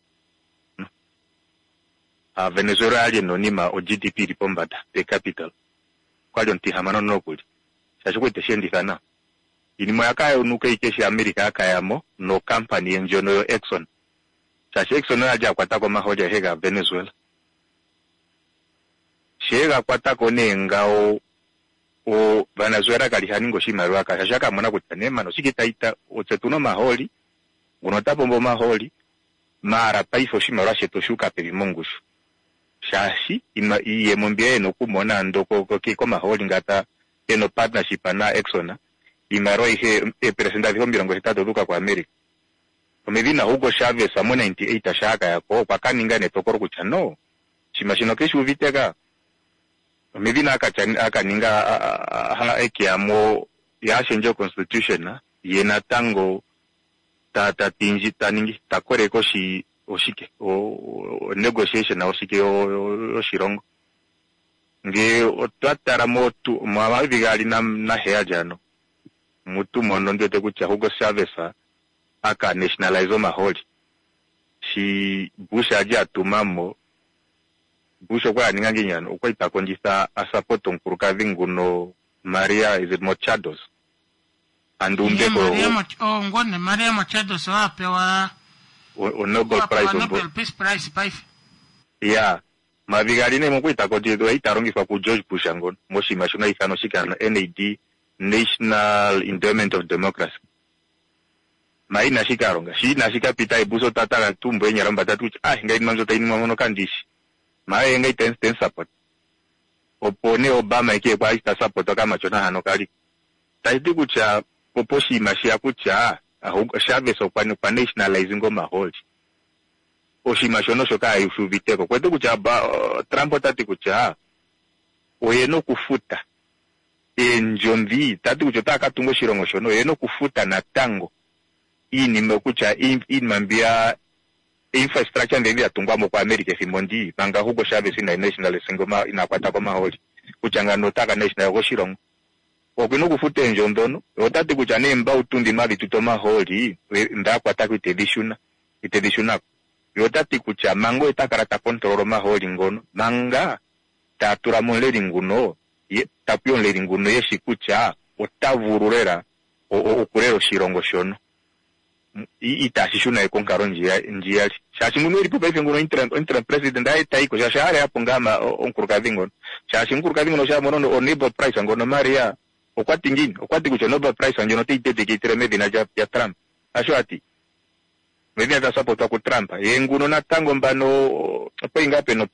S11: Venezuela ali nonima o GDP ripombata per capital kwali ntihamano nokuli shashikuite shendikana inimo yakayo nuka ikeshi America akayamo no company enjono yo Exxon shashi Exxon aja kwata kwa mahoja hega Venezuela shega kwata kone ngao o Venezuela kali haningo shimarwa ka shaka mona kutanema no sikitaita otsetuno maholi unotapombo maholi mara paifo shimarwa shetoshuka perimongushu shashi iye mombie no kumona ndoko kiko maholi ngata eno partnership na Exxon imarwa ihe president wa mirongo 3 duka kwa America omedina Hugo Chavez amo 98 shaka yako kwa kaningane tokoro kuchano shimashino keshu vitega Medina akaninga ekiamo ya shenjo constitution yena tango tinji taningi takore koshi oshike o negotiation na oshike o shirongo nge otwatara motu mwa bigali na hea jano mutu mondo ndio tekucha Hugo Chavez aka nationalize maholi shi Bush aja tumamo Busho kwa ningangi nyano ukwa itakondisa asapoto nkuruka vinguno Maria is it Machados andumbe ko
S1: ngone Maria Machados wapewa
S11: Nobel Prize
S1: Nobel Peace Prize paife
S11: yeah mavigaline mukwa itakondisa itarongiswa ku George Bush angon moshi mashuna ifano shika NAD National Endowment of Democracy maina shika ronga shi na shika pita ibuso tatara tumbo enyaramba tatu ngai manzo taini mamono kandishi Mae ngai ten support. Opone Obama ike kwa ista support kama chona hano kali. Taiti kucha poposhi mashia kucha Chavez okwani kwa nationalizing ngoma hold. Oshi mashono shoka yufuviteko. Kwetu kucha Trump tati kucha oyeno kufuta. Njomvi tati kuchota katungo shirongo shono oyeno kufuta na tango. Ini mekucha mambia infrastructure ndio yatungwa mo kwa America fimondi banga Hugo Chavez na national singoma inakwata kwa maholi kuchangano taka national yoshirongo okwino kufute njondono otati kuchane mba utundi mavi tutoma holi ndakwata ku traditional yotati kucha mango itakarata control maholi ngono manga tatura monleri nguno ye tapion leri nguno yeshikucha otavururera okurero shirongo shono itashishuna ikonkaro njia shashi nguno ilipo paife nguno interim president taiko shashare hapo ngama onkurukazi ngono shashi onkurukazi ngono shamono o Nobel Prize ngono Maria okwati ngini okwati kucho Nobel Prize ngono teitete kitire medina ya Trump asho ati medina za support ku Trump yenguno natango mbano po ingape no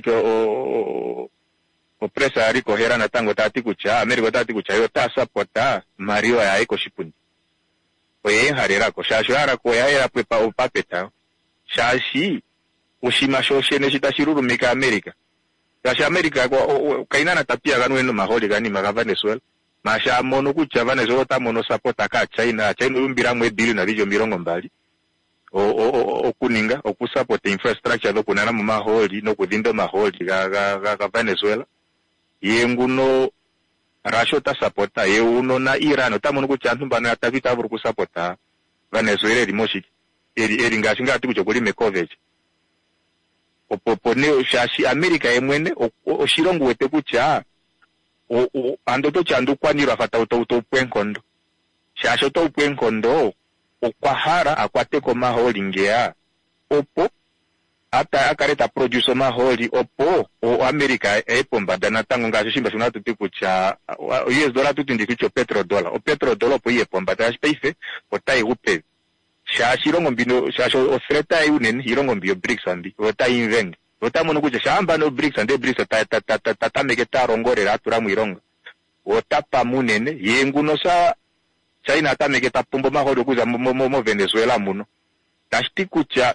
S11: o presa ariko hera natango tati kucha America tati kucha yo ta supporta Mario ya iko shipuni oye harera ko shasho ara ko ya pepa opapeta shashi ushima shoshene shitashiruru mika America shashi America ko kainana tapia ganweno maholi gani maga Venezuela masha mono kucha Venezuela ta mono supporta ka China umbira mwe bili na bijo mirongo mbali okuninga okusupport infrastructure do kunana mu maholi no kudinda maholi ga Venezuela yenguno Russia ta supporta uno na Iran tamono kuchantu bana atavita vuru kusupporta Venezuela limoshi eri ngasinga ati kucho kuli mekoveje opopone shashi America yemwene oshirongo wete kucha ando to chandu kwanira fata uto pwenkondo shasho to pwenkondo okwahara akwate ko maholi ngea opo ata akareta producer maholi opo o America epomba dana tango ngacho shimba shuna tuti kucha US dollar tuti ndikicho petrodollar o petrodollar po yepomba dash paife otai upe shashirongo mbino shasho ofreta yunen hirongo mbio BRICS ambi otai inveng otamono kucha shamba no BRICS ande BRICS ta megeta rongorera aturamu ironga otapa munene yenguno sa China ata megeta pombo maholi kuza mo Venezuela muno dashti kucha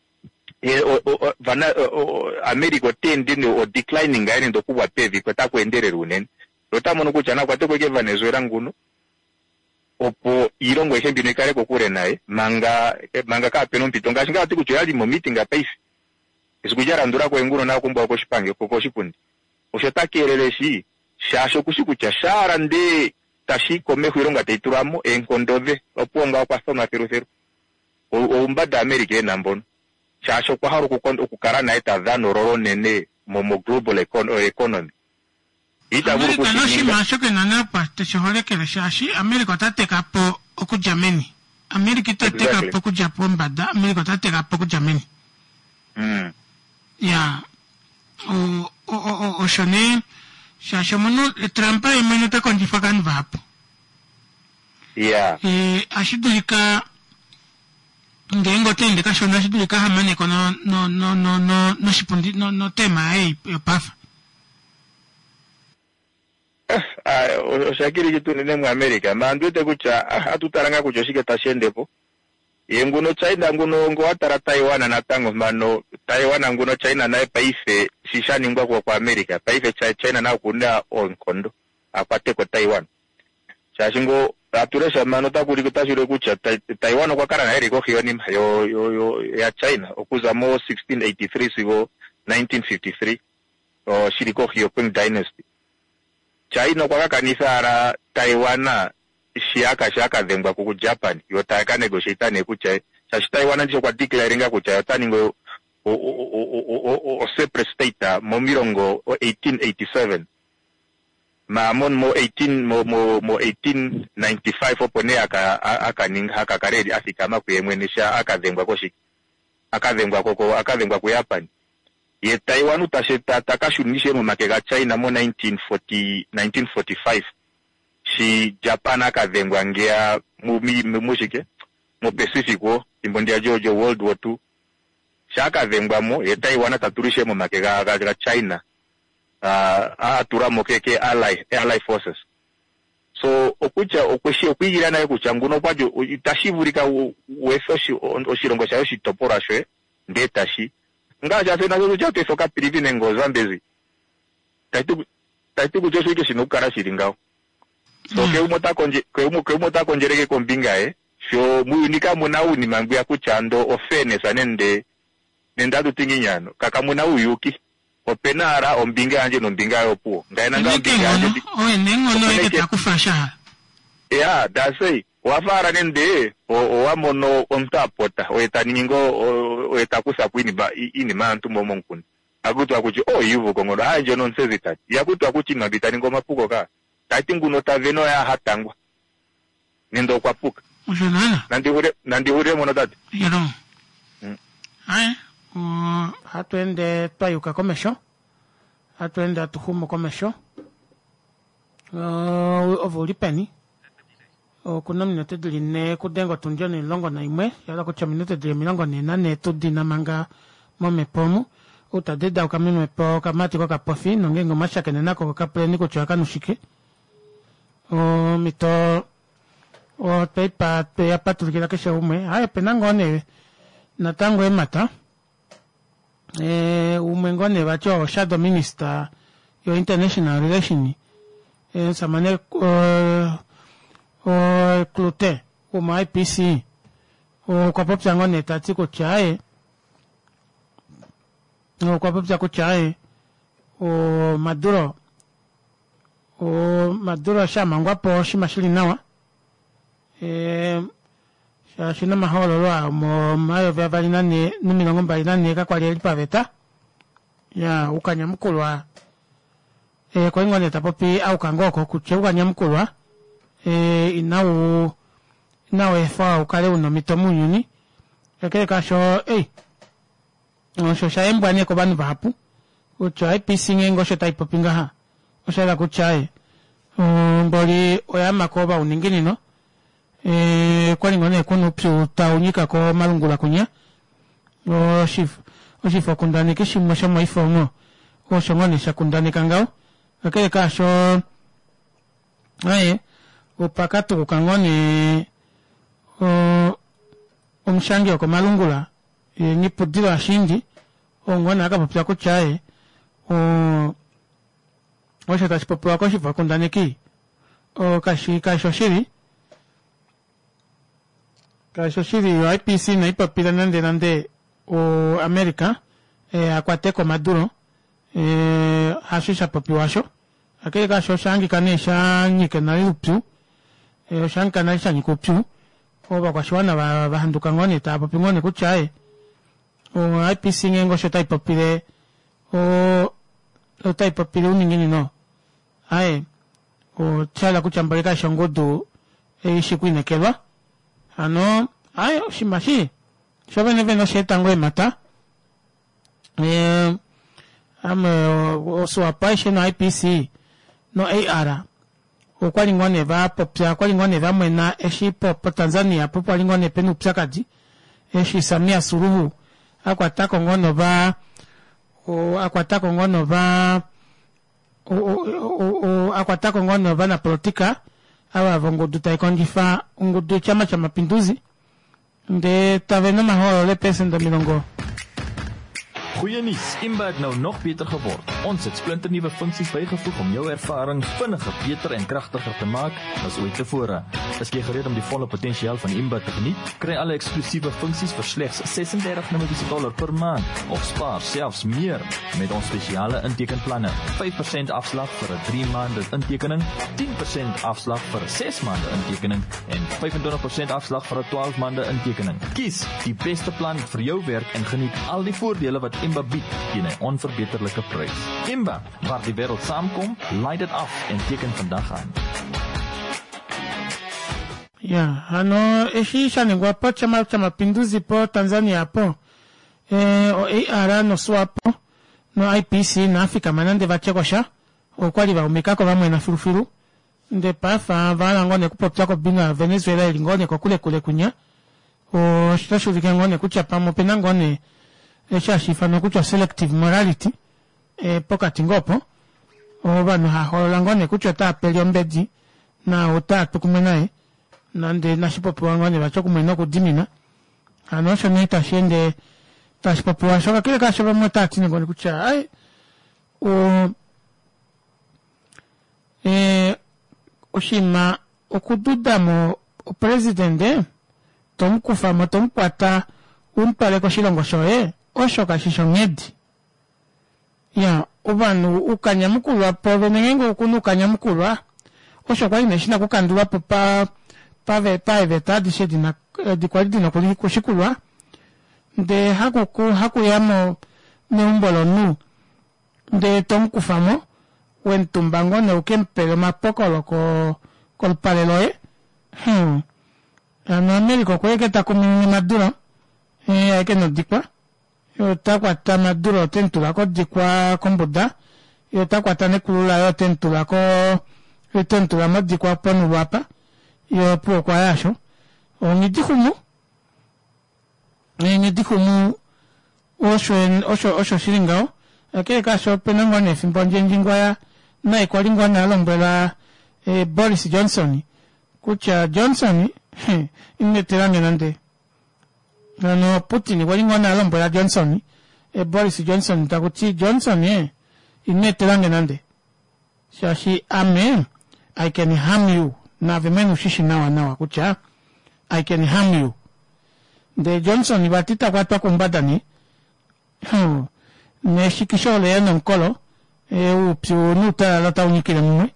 S11: America tende o declining ngani ndo kuwa pevi kwata kuenderera unene rotamono kuchana kwate kweke Venezuela nguno opo irongo ehembi nekare kokure naye manga ka peno mpito ngashinga ati kucho yali mo meeting apaisi isikujara ndura ko nguno na kumba ko shipange ko shipundi oshotakereleshi shasho kushikucha shara nde tashi kome kwironga teituramo enkondove oponga kwa sona ferofero umbada America enambono shasho kwa haru kukara na ita dhano roro nene mo global economy ita vuru
S1: kushininga America no shimashoke nanapa teshoholekele shashi America tateka po okujameni America tateka po kujapombada America tateka po kujameni ya o shone shasho mono Trump emene ta konjifakan vapo
S11: ya
S1: ashidulika ngengo tende kashona shidulika hamane kono no shipundi no tema pafa
S11: oshakiri kitu nene mu America mandwete kucha atutaranga kucho shike tashendepo yenguno China nguno ngo atara Taiwan na tango mano Taiwan nguno China nae paife shishani ngwa kwa America paife China na kunda onkondo apate ko Taiwan shashingo aturesha mano takuri kutashire kucha Taiwan kwa kana na eriko hioni yo ya China okuza mo 1683 sigo 1953 o shiriko hiyo Qing dynasty China kwa kanisa ara Taiwan shaka dhengwa ku Japan yotaka negotiate nekucha shashi Taiwan ndicho kwa declaringa kucha yotaningo o separate state mo mirongo 1887 maamon mo 1895 opone akaninga karedi Afrika makuyemwenisha akadhengwa koshi akadhengwa ku Japan ye Taiwan utasheta takashunishe mu makega China mo 1945 si Japan akadhengwa ngea mushike mo Pacific wo imbondia jojo World War II shaka dhengwa mo ye Taiwan ataturishe mu makega ga China atura mokeke ally forces so okucha okweshi okwigira naye kuchanguno kwajo itashivurika wesoshi oshirongo shayo shitopora shwe ndetashi ngaja sena zo chato soka privine ngoza mbezi taitu kujoshi ke shinukara shiringao so ke umota konjereke kombinga sho muyinika munauni mangu ya kuchando ofene sanende nendadu tinginyano kaka muna uyuki openara ombinga anje no mbinga yopuo ngaina ngambinga anje
S1: nengono eketa kufasha
S11: ya dasei wafara nende owamono ontapota oyetaningo oyetakusa kwini ba ini mantu momonkuni akutu akuchi yuvo kongodo anje non sezitati yakutu akuchi ngabitani ngoma puko ka tati nguno taveno ya hatangwa nendo kwapuka
S1: Mshonana.
S11: Nandihure mono tati.
S1: Yero. Hatuende twayuka komesho. Hatuende atuhumo komesho. Ovuli peni. Kuna minute dili ne kudengo tunjoni longo na imwe. Yala kucha minute dili milongo ne nane tudina manga mome pomu. Utadeda ukamime po kamati kwa kapofi. Nongengo mashake nenako kakapre kuchwa kanushike. Mito peipa peya patulikila kesha umwe. Haya penangone natango mata. Umwe ngone bacho shadow minister yo international relation. Samane klute uma IPC kwa popsa ngone tatiko chae kwa popsa ko chae Maduro shama ngwapo shimashili nawa shina maholo lwa mo mayo vya valinane numilongo mbalinane kakwali elipaveta ya ukanyamukulwa kwa ingone tapopi au kangoko kuche ukanyamukulwa inawo efa ukale uno mitomunyuni kekele kasho osho shaembwane ko banu bapu ucho IPC ngengo sho taipopinga ha oshala kuchae mboli oyama ko ba uningini no kwali ngone kuno pyo taunyika ko malungula kunya oshifo kundani kishimo sho maifomo osho ngone shakundani kangao akele kasho upakatu kukangone omshangi ko malungula nipudira ashindi ongona akapopya kuchae osho tashipopwa ko shifo kundani ki kashoshiri yo IPC na ipapira nande America akwateko Maduro hashisha popi washo akele kasho shangi kanesha nyike na yupyu shangi kanesha nyikupyu oba kwa shwana bahanduka ngone ta popi ngone kuchae IPC ngengo sho taipapire taipapire uningini no chala kuchambalika shongodo shikuinekelwa ano shimashi shobene veno shetango mata oso apaishe no IPC no AR okwali ngone va popya kwali ngone va mwena eshi pop Tanzania popo ali ngone penu psakaji eshi Samia Suluhu akwatako ngono va akwatako ngono va na politika awa vongodu taikondifa ngodu chama cha mapinduzi nde taveno maholo le pesendo milongo.
S12: Goeie nuus, Imba het nou nog beter geword. Ons het splinternuwe funksies bygevoeg om jou ervaring vinniger, beter en kragtiger te maak as ooit tevore. Is jy gereed om die volle potensiaal van Imba te geniet? Kry alle eksklusiewe funksies vir slegs $36 per maand of spaar selfs meer met ons spesiale intekenplanne. 5% afslag vir 'n 3 maande intekening, 10% afslag vir 'n 6 maande intekening en 25% afslag vir 'n 12 maande intekening. Kies die beste plan vir jou werk en geniet al die voordele wat Imba bied teen 'n onverbeterlike prys. Imba, waar die wêreld saamkom, laai dit af en teken vandag aan.
S1: Ya, ano eshi shanengwa po chama cha mapinduzi po Tanzania po. AR no swapo no IPC na Afrika manande vachekosha okwali va umekako vamwe na firufiru nde pafa vala ngone kupopya ko binga Venezuela ilingone ko kule kunya shitashurika ngone kuchapa mo pena ngone esha shifano kuchwa selective morality pokati ngopo bano hahola ngone kuchwa ta peliombedi na otatu kumenae nande nashipopo ngone bachokumena kudimina anosho nita shende tashipopo washoka kile kashoba motati ngone kucha oshima okududa mo president tomkufa mo tomkwata umpale ko shilongo shoye oshoka shishongedi ya ubanu ukanyamukulwa pove nengengo kunu ukanyamukulwa oshoka ineshina kukandulwa paveta dishedina dikwalidina kuli kushikulwa nde haku yamo neumbolo nu nde tomkufamo wentumbango neukempele mapokolo kolpaleloe Amerika kweke takumini Maduro ake no dikwa yo takwata Maduro tentula ko dikwa kombuda yo takwata ne kulula yo tentula ko yo tentula mo dikwa ponu wapa yo po kwa yasho ni dikumu osho shiringao ake ka sho penango ne fimbonje njingwa ya na ikwalingwa na lombela Boris Johnson kucha Johnson inne tirange nande no Putin walingwa na lombela Johnson Boris Johnson takuti Johnson inne tirange nande shashi amen I can harm you na vimenu shishi nawa kucha I can harm you de Johnson batita kwa kumbadani ne shikishole ya nkolo upyo nuta lata unikile mwe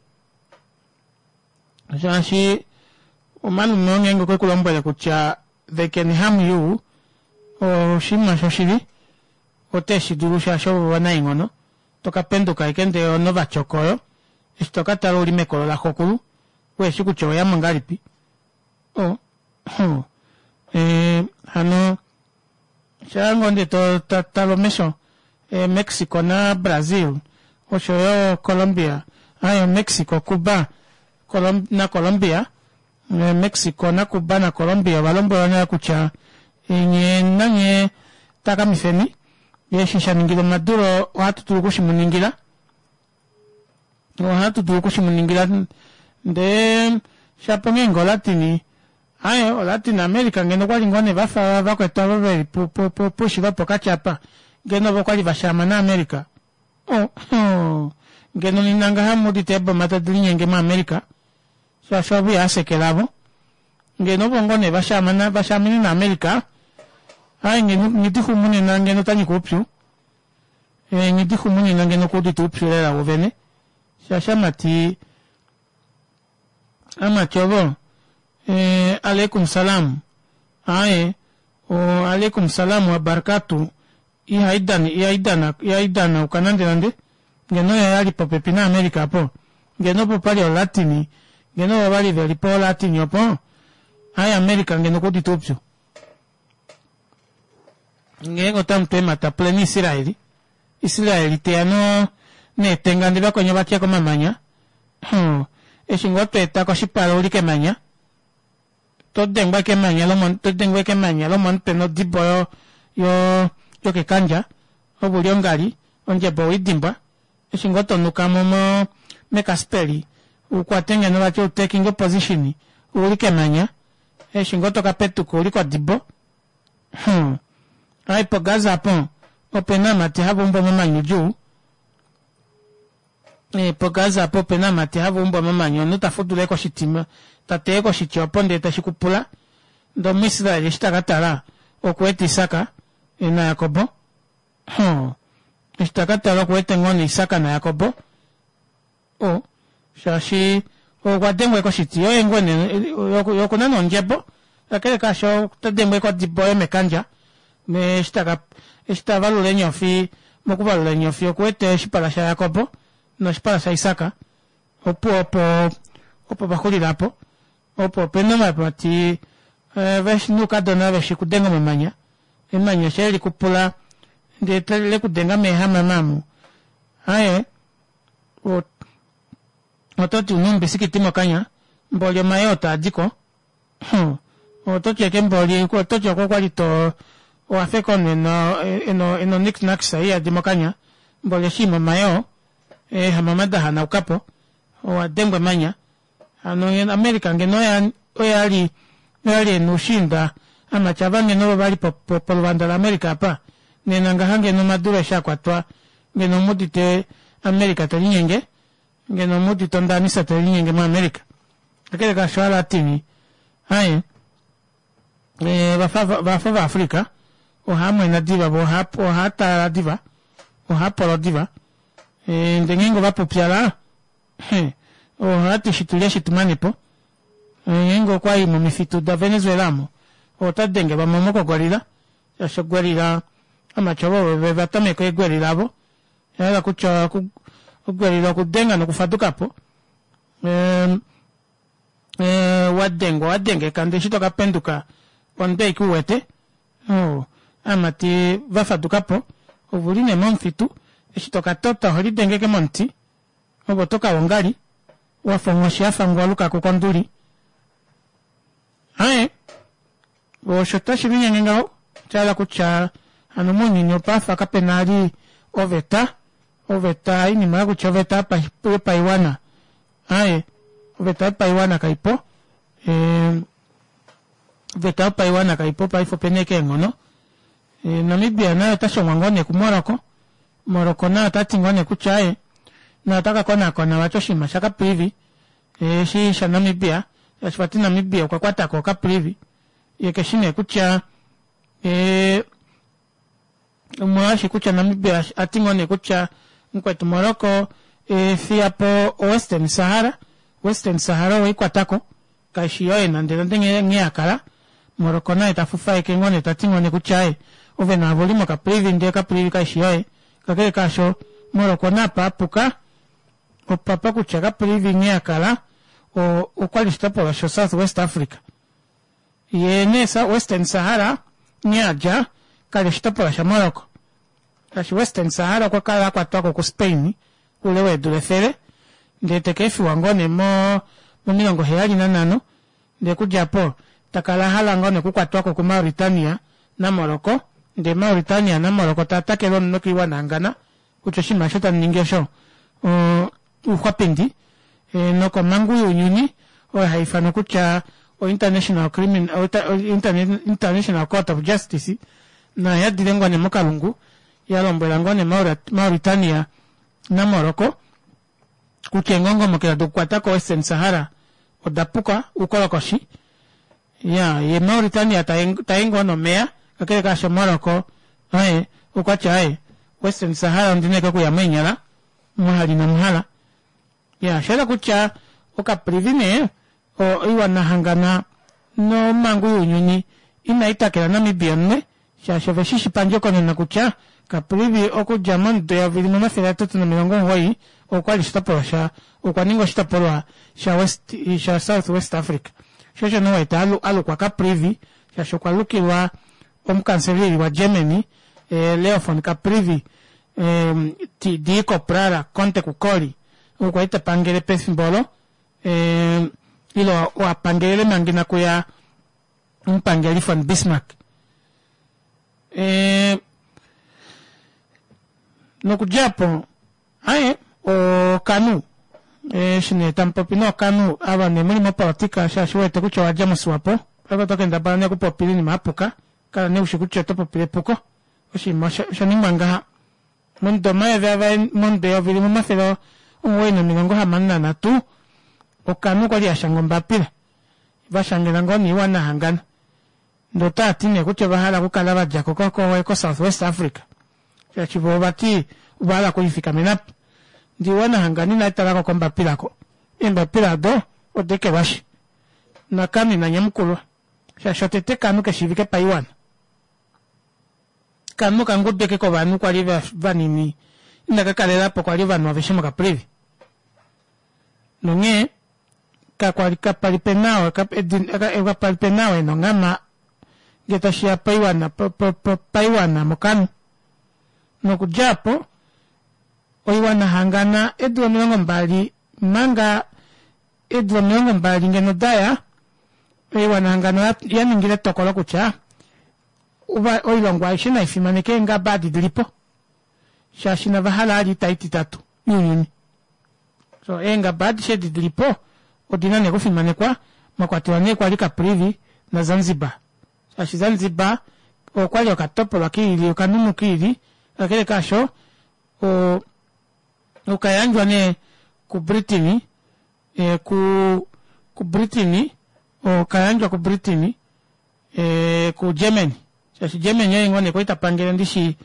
S1: shashi umanu mnonge kwa kulomba kucha they can harm you o shima shoshiri o teshi durusha shobo wanaingono toka penduka ikende ono bachokoyo istoka tarori mekolo la hokuru we shikucho ya mangaripi hano shango ndi to talo mesho Mexico na Brazil osho yo Colombia ayo Mexico Cuba na Colombia Mexico na Cuba na Colombia walombo wana kucha nye taka mifemi yeshisha ningilo Maduro watu tulukushi muningila nde shapongengo latini ayo Latin America ngeno kwali ngone bafa bakweta babeli pushi bapokachapa ngeno bakwali bashama na America ngeno ninanga hamudi tebo matadlinya ngema America shashabu yasekelabo ngeno bongone bashama na America ayo ngidihumune na ngeno tani kopyo ngidihumune na ngeno kodi tupyo lela ovene shashamati amachobo alaikum salam alaikum salam wa barakatu ihaidana ukanande nande ngeno ya yali popepina Amerika po ngeno po pali o latini ngeno wa bali veli po latini opo Amerika ngeno kodi topyo ngeno tamtwe mata pleni Israeli te ano ne tengande bako nyobatia ko mamanya eshingoto etako shipalo ulike manya todengwa ke manya lo monte no dibo yo ke kanja obulyo ngali onje bo idimba eshingoto nukamomo mekaspeli ukwatenga no bacho taking position ulike manya eshingoto kapetuko uliko dibo aipo gaza pon opena mati habumba mamanyu juu pogaza popena mati habumba mamanyu nutafudule ko shitima tate ko shichoponde tashikupula ndo Israeli shitakatala okweti Isaka na Yakobo shitakatala okwete ngoni Isaka na Yakobo shashi okwadengwe ko shiti yo engone yokunano njebo akele kasho tadengwe ko diboye mekanja me shitavalule nyofi mokuvalule nyofi okwete shipala sha Yakobo no shipala sha Isaka opo bakulirapo opo pena mapati vesh nuka dona vesh kudenga mamanya emanya sheli kupula ndetale kudenga mehama mamu ototi unumbi sikitimo kanya mbolyo mayota adiko ototi yake mbolyo ototi yako kwalito wafeko eno niknaksa iya dimokanya mbolyo shima mayo hamamada hana ukapo wadengwe manya ano Amerika ngeno oyali nushinda ama chabange no bali polvanda la Amerika apa nenanga hange no Maduro shakwatwa ngeno mudite Amerika talinyenge ngeno mudito ndani sa talinyenge ma Amerika akele ka shwala tini bafa Afrika ohamwe na diva bohapo hata diva ohapo diva ndengengo bapopyala hati shitulia shitumani po yengo kwa imo mifitu da Venezuela mo otadenge bamomoko gorila yashogorila amachobo bebatame ko egorila bo era kucha kugorila kudenga no kufaduka po wadenge kande shitoka penduka onde ikuwete amati vafadukapo ovuline monfitu shitoka tota holidenge ke monti obotoka wongali wafongoshi afangwa luka kukonduli shota shibinyengengao chala kucha anumunyo pafa kapenali oveta inimala kucha oveta paiwana oveta paiwana kaipo oveta paiwana kaipo paifo peneke ngono Namibia nayo tashongwangone ku Morocco nayo tatingone kuchae na taka kona wachoshima shaka privi shi sha Namibia yashwati Namibia kwa kwata kwa privi yekeshine kucha mwashi kucha Namibia atingone kucha mkwetu Morocco fiapo Western Sahara wikwatako kaishiyoe nandenge ngeakala Morocco na itafufa ikengone tatingone kuchae ove na volimo ka privi ndiye ka privi kaishiyoe kakele kasho Morocco na papuka o papa kucha ka privi ngeakala o kwalishtapo la South West Africa yenesa Western Sahara nyaja kalishtapo la Morocco kashi Western Sahara kwa kala kwa twako ku Spain ulewe dulecere ndete kefi wangone mo milongo heyali na nano nde kujapo takala hala ngone kukwatwako ku Mauritania na Morocco nde Mauritania na Morocco tatake lon noki wanangana kuchoshima shota ningesho ukwapendi noko mangu yunyuni haifano kucha International Court of Justice na yadilengwane mokalungu yalombelangwane Mauritania na Morocco kuchengongo mokela dukwatako Western Sahara odapuka ukolokoshi ye Mauritania taengo no mea kakele kasho Morocco ukwacha Western Sahara ndineka kuyamenyala muhali na muhala shela kucha ukaprivine iwa nahangana no mangu yunyuni inaitakela Namibia nne shashoveshishi panjoko na kucha kaprivi oku jamondo ya vilimo mafela toto na milongo hoi okwali shitapora okwaningo shitapora sha South West Africa shosho no waita alu kwa kaprivi shashokwa lukilwa omkanseliri wa Germany Leofon kaprivi diko prara konte kukoli ukwaita pangele pesimbolo ilo wapangele mangina kuya mpangeli von Bismarck nokujapo o kanu shine tampopino kanu abane mulimo politika shashwete kucho wajamo swapo aba tokenda bane ku popilini mapuka kala ne ushikucho topo pilepuko oshima shanimanga mundo maeva monde ovili mumafelo umwene milongo hamanna na tu okanu kwa liashango mbapile vashangela ngoni wana hangana ndota atine kucho bahala kukalaba jako ko South West Africa chachibobati ubala kuifika menap ndi wana hangani na italako kwa mbapilako mbapila do odeke washi na kani na nyamukulu shashotete kanu keshivike paiwana kanu kangudeke ko banu kwa liva vanini indakakalera po kwa liva nwaveshima ka privi nonge ka palipenao no ngama getashia paiwana mokanu nokujapo oiwana hangana edwa milongo mbali manga edwa milongo mbali ngeno daya oiwana hangana yaningile tokolo kucha uba oilongwa ishina ifimaneke nga badi dilipo shashina vahala ali taiti tatu nyunyuni so enga badi shedi dilipo odinane kufimanekwa makwatiwane kwa lika privi na Zanzibar shashi Zanzibar okwali okatopo wakili okanunu kili akele kasho ukayanjwa ne ku Britain ku Britain ukayanjwa ku Britain ku Germany shashi Germany yengone ko itapangela ndishi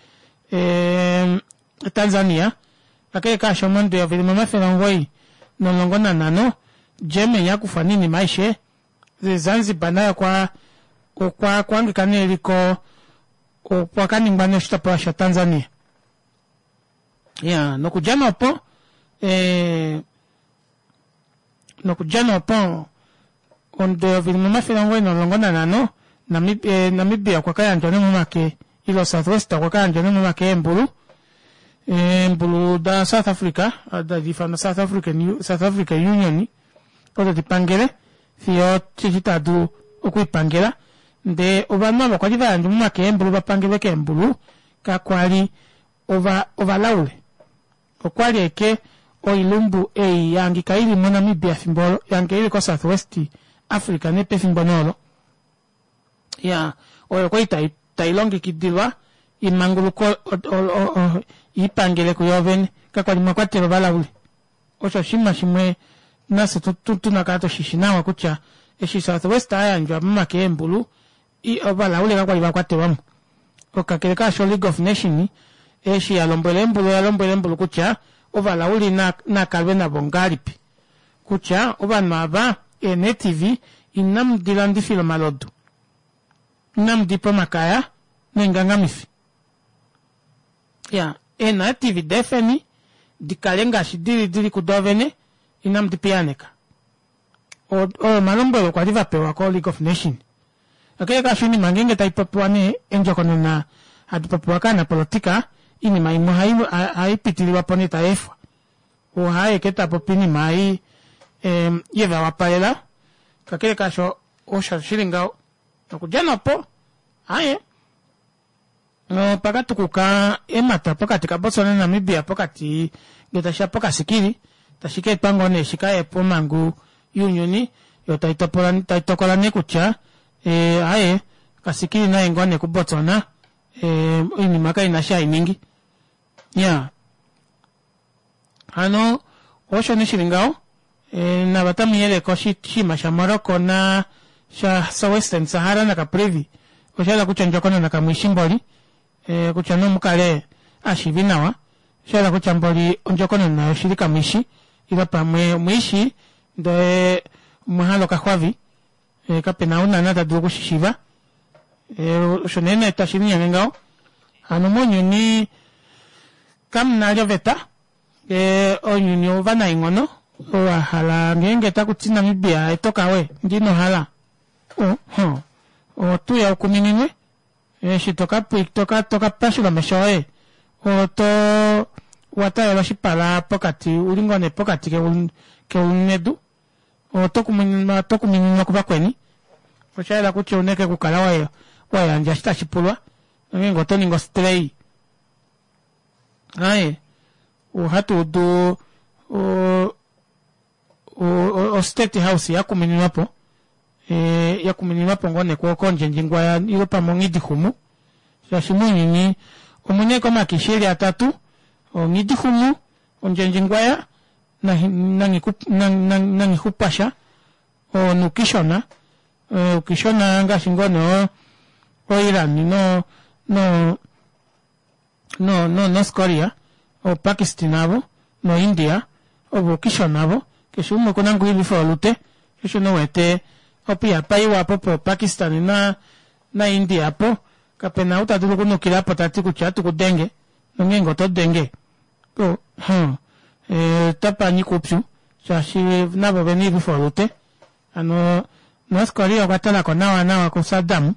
S1: Tanzania akele kasho mondo ya vile mama ngoi no longona nano Germany yakufanini maishe Zanzibar nayo kwa kwangikane liko kwa kaningwane shitapasha Tanzania nokujana opo onde vilima fila ngweno longona nano Namibia kwa kaya njone mumake ilo Southwest kwa kaya njone mumake mbulu da South Africa da difana South Africa Union oda dipangele fio chichita du okuipangela nde obama kwa diva njone mumake mbulu bapangele ke mbulu kakwali over laule okwali eke oilumbu yangi kaili mo Namibia fimbolo yangi ili kwa Southwest Africa nepe fimbonolo ya oyo kwa tailongi kidilwa imangulu ko ipangele kuyoven kakwali makwatero balaule osho shima shimwe nase tunakato shishinawa kucha eshi Southwest aya njwa mamake mbulu balaule kakwali bakwatero okakeleka sho League of Nations eshi yalombele mbulu kucha ovalauli na kalwe na bongalipi kucha ovanava NTV inamdilandi filo malodu inamdipo makaya nengangamifi ya NTV defeni dikalenga shidili kudovene inamdipianeka o malombelo kwa diva pewa ko League of Nations akele kashuni mangenge taipapuane enjokone na adipapuaka na politika ini mai muhaimu haipitili wapone taifa uhae keta popini mai yeva wapaela kakele kasho osha shilingao nakujana po hae no pakati kuka emata pakati kabosona na Namibia pakati getasha pakasikiri tashike pangone shikae po mangu unioni yo taitokola nekucha hae kasikiri na engone kubotsona ini makai na shai mingi ya ano osho ni shilingao na batamiyele ko shima sha Morocco na sha Western Sahara na kaprevi oshala kuchanja kona na kamwishimboli kuchano mukale ashivinawa shala kuchamboli onjokona na shirika mishi ila pamwe mwishi ndo mahalo kahwavi kapena una nada dugo shishiva shonene tashini ngao ano monyo ni kam na joveta onyunyo vana ingono o hala ngenge takutina Namibia etoka we ndino hala o tu ya kuminwe shitoka toka pasula meshoe o to wata ya shipala pokati ulingone pokati ke unedu o to kuminwa kubakweni o chaela kuchoneke kukala wa anja shitashipulwa ngengo to ningo stray aye o hatu do o state house ya kuminwapo ngone kwa konje njingwa ya ilopa mongidi humu shashimunyi ni omunye kama kishiri atatu ongidi humu onje njingwa ya nangi hupasha o nukishona ukishona anga shingone o Iran no Korea o Pakistan abo no India o bokishonabo keshumo kunangu hivi folute keshuno wete opia paiwa popo Pakistan na India apo kapena utadulu kunukira potati kuchatu kudenge ngengo to denge ko tapa ni kupsu shashi nabo beni hivi folute ano North Korea watala nawa ko Saddam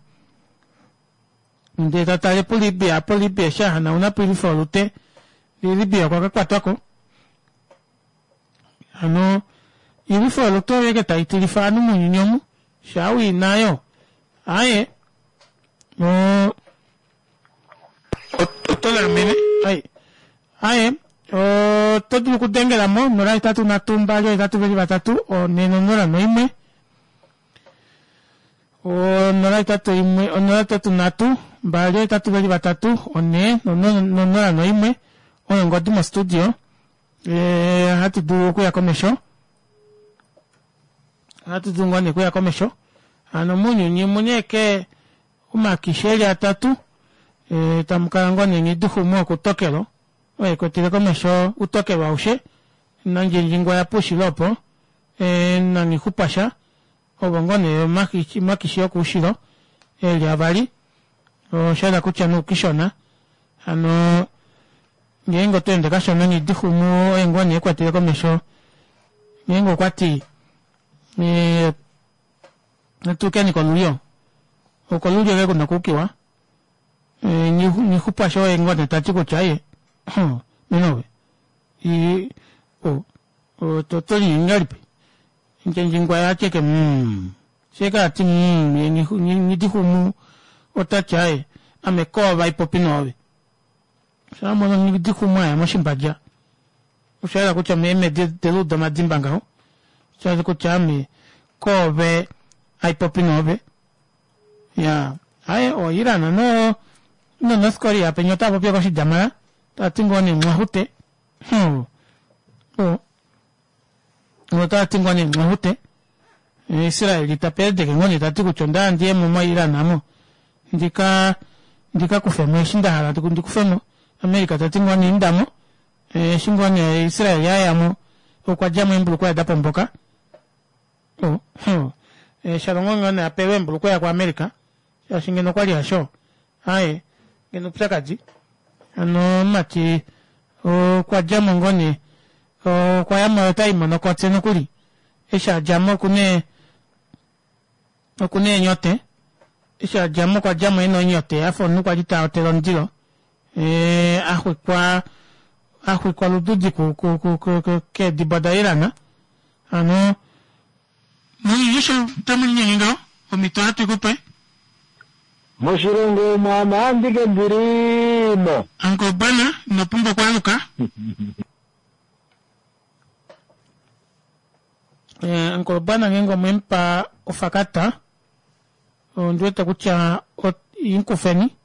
S1: nde tatale polibia sha na una hivi folute Libia kwa kwatako ano hivi folute yeke taitilifa anu munyonyomu shawi nayo aye tola mene aye todo kudengela mo nora itatu natumba yo itatu beli batatu o neno nora noime o nora itatu natu bali itatu beli batatu o ne nora noime o ngoduma studio hatu du kuya komesho hatu du ngone kuya komesho ano munyu ni munyeke umakisheli atatu tamukangone ni duhu mo kutokelo we kotile komesho utokelo aushe nanje njingwa ya pushi lopo nani hupasha obongone makishio kushiro eli avali o shada kuchanu kishona ano ngengo twende kashona ni duhu mo engwane kwatile komesho ngengo kwati natuke ni kolulio o kolulio ke kuna kukiwa ni hupa sho ngone tatiko chaye minowe I o totoli ngalipe njengwa yake ke sheka ati ni dihumu otachaye amekoba ipopinowe Sama ni dihumu ya moshimbaja Ushara kucha meme delu da madimba ngao Ushara kucha me kobe ipopinowe ya aye o irana no skori ya penyota popia koshi jamara ta tingo ni mwahute ta tingo ni mwahute Israeli ta perde ke ngoni ta tiku chonda ndiye muma irana mo ndika kufemo shinda hala ndikufemo Amerika ta tingo ni ndamo shingo ni Israeli ya mo kwa jamu mbulu kwa dapo mboka sharongo na pewe mbulu kwa Amerika ya shingeno kwa liasho aye ngeno psakaji ano mati kwa jamu ngoni kwa yama taimo no kwa tseno kuli isha jamu kune nyote isha jamu kwa jamu ino nyote afo nukwa jita otelo ndilo ahwe kwa lududi ke dibadaira na ano Mwenye yusho tamuli nyingo omito hatu kupe
S9: Moshirungu mama andike birimo
S1: Anko bana napumba kwa luka Anko bana ngengo mwempa ofakata Ndweta kucha inkufeni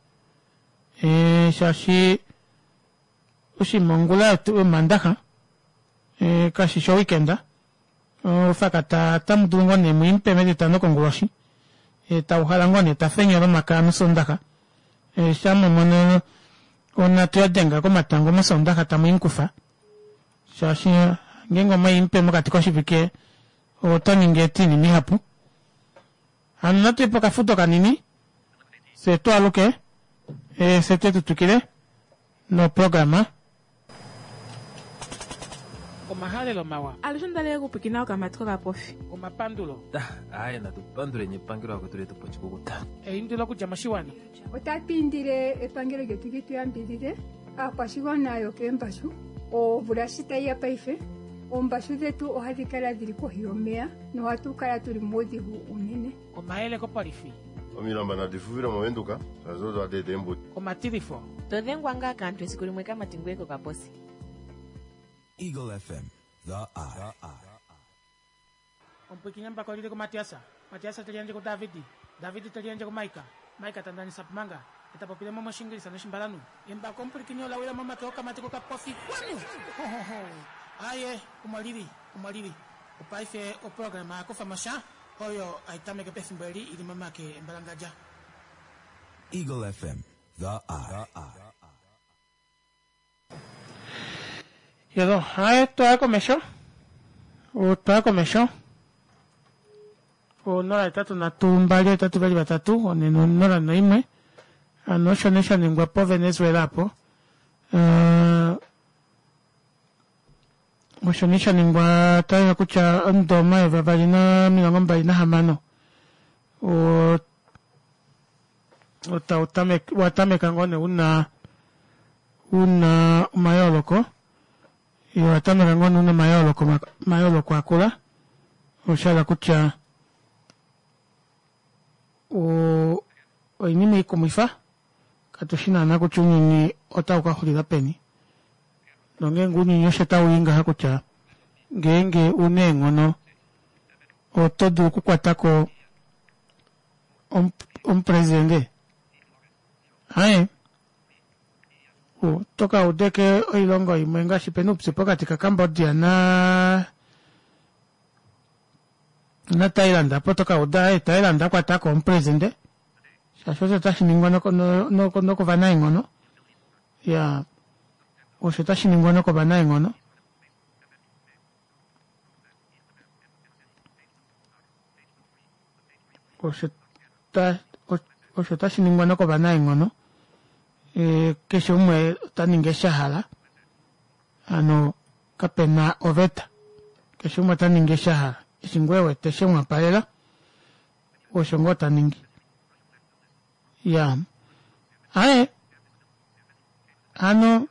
S1: Shashi Ushi mongula tuwe mandaka Kashi sho weekenda Ofakata tamudungo ne mwimpe medita no konguroshi Tauhalango ne tafenyo lo makano sondaka Shama mono Ona tuya denga ko matango mo sondaka tamu inkufa Shashi Ngengo mwimpe mwakatikoshi vike Otoni ngeti ni mihapu Anatu ipoka futo kanini Seto aluke Sete tutukile No programa Mahale lo mawa.
S2: Alishondale kupikina kama tuka profi.
S1: Umapandulo.
S3: Aya na tupandule nyepangiro wako tuletu pochikukuta.
S1: Indilo kujamashiwani.
S4: Otapindire epangiro getu yambirire. Apashigona ayo kembashu. O burashita ya paife. Ombashu zetu ohadikala diri kohiyomea. No hatukala turi modihu unene.
S1: Omaele ko parifi.
S5: Omiramba na difuvira mwenduka. Sazozo adede mbuti.
S1: Omatirifo.
S2: Todhengwanga kantu esikulimweka matingweko kaposi.
S6: Eagle FM, the eye.
S1: Ompikinyamba kwa lile kwa Matiasa talianje kwa Davidi talianje kwa Maika tandani sapmanga. Itapopile mama shingili sana shimbalanu. Yemba komplikinyo la wila mama keoka matiko ka pofi kwanu. Aye, umaliri. Upaife o programa kufa masha. Oyo aitame ke pesi mbeli ili mama ke mbalangaja.
S6: Eagle FM, the eye.
S1: Yado, aye, toa comesho. O nora tatu na tumbali tatu bali batatu, o nora naime. Anosho nesha ningwa po Venezuela po. Osho nesha ningwa tayo kucha ndoma eva balina milongomba ina hamano. O watame kangone una mayoloko. Watame kangone una mayoloko akula. Oshala kucha o inime ikomifa. Katoshina na kuchunyi ni otauka hulila peni. Nonge nguni nyoshe tau inga hakucha. Ngenge unengono. O todo kukwatako presidente. Hae. O toka udeke oilongo imenga shipenupsi poka tika Cambodia na Thailand. Apo toka udae Thailand akwatako presidente. Shashote tashi ningono no kuvana ingono. Ya. Osho tashi ningono kuvana ingono. Osho tashi ningono kuvana ingono. Kesho umwe taninge shahala. Ano kapena oveta. Kesho umwe taninge shahala. Ishingwewe teshe mwapalela. oshongota ningi ya ae ano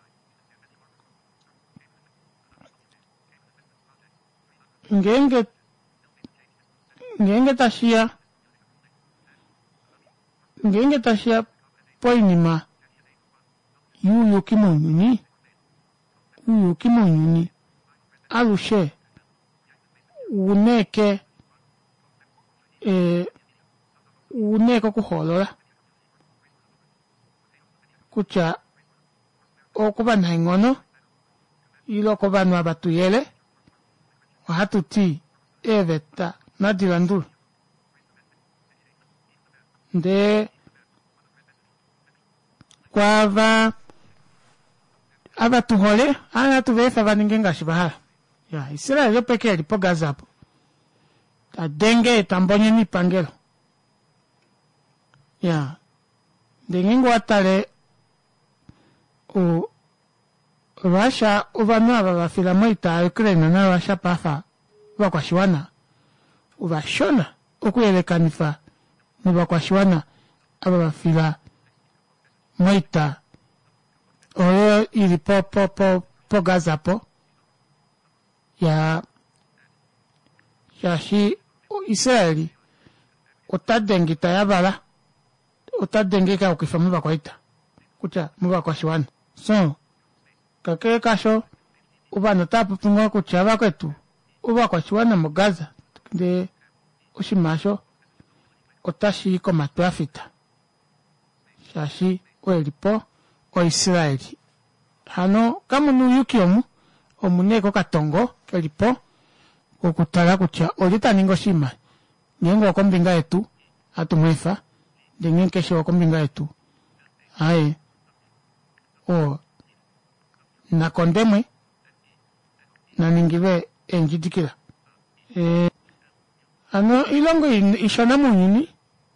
S1: ngenge tashia poinima yuyu kimonyuni alushe uneke kuholola kucha okuba na ingono iloko banu abatuyele wahatuti eveta nadilandulu nde kwava abatuhole ana tuvefa baninge ngashibahala ya Israeli peke alipo gazapo tadenge tambonye ni pangelo ya ndengingo atale o Russia uvanu abafila moita Ukraine na Russia pafa bakwashiwana ubashona okuyelekanifa mubakwashiwana abafila moita oyo ili po gazapo ya shi Israeli otadengita yabala otadengeka ukifa mubakwaita kucha mubakwashiwana so kakele kasho ubana tapu punga kuchaba kwetu ubakwashiwana mu Gaza de ushimasho otashi koma twafita shashi welipo o Israeli hano kamunu yukiomu omuneko katongo kelipo okutala kucha olita ningo shima nyengo kombinga yetu atumwefa dengenke sho kombinga yetu ae o na kondemwe na ningiwe enjidikira ano ilongo ishona munyini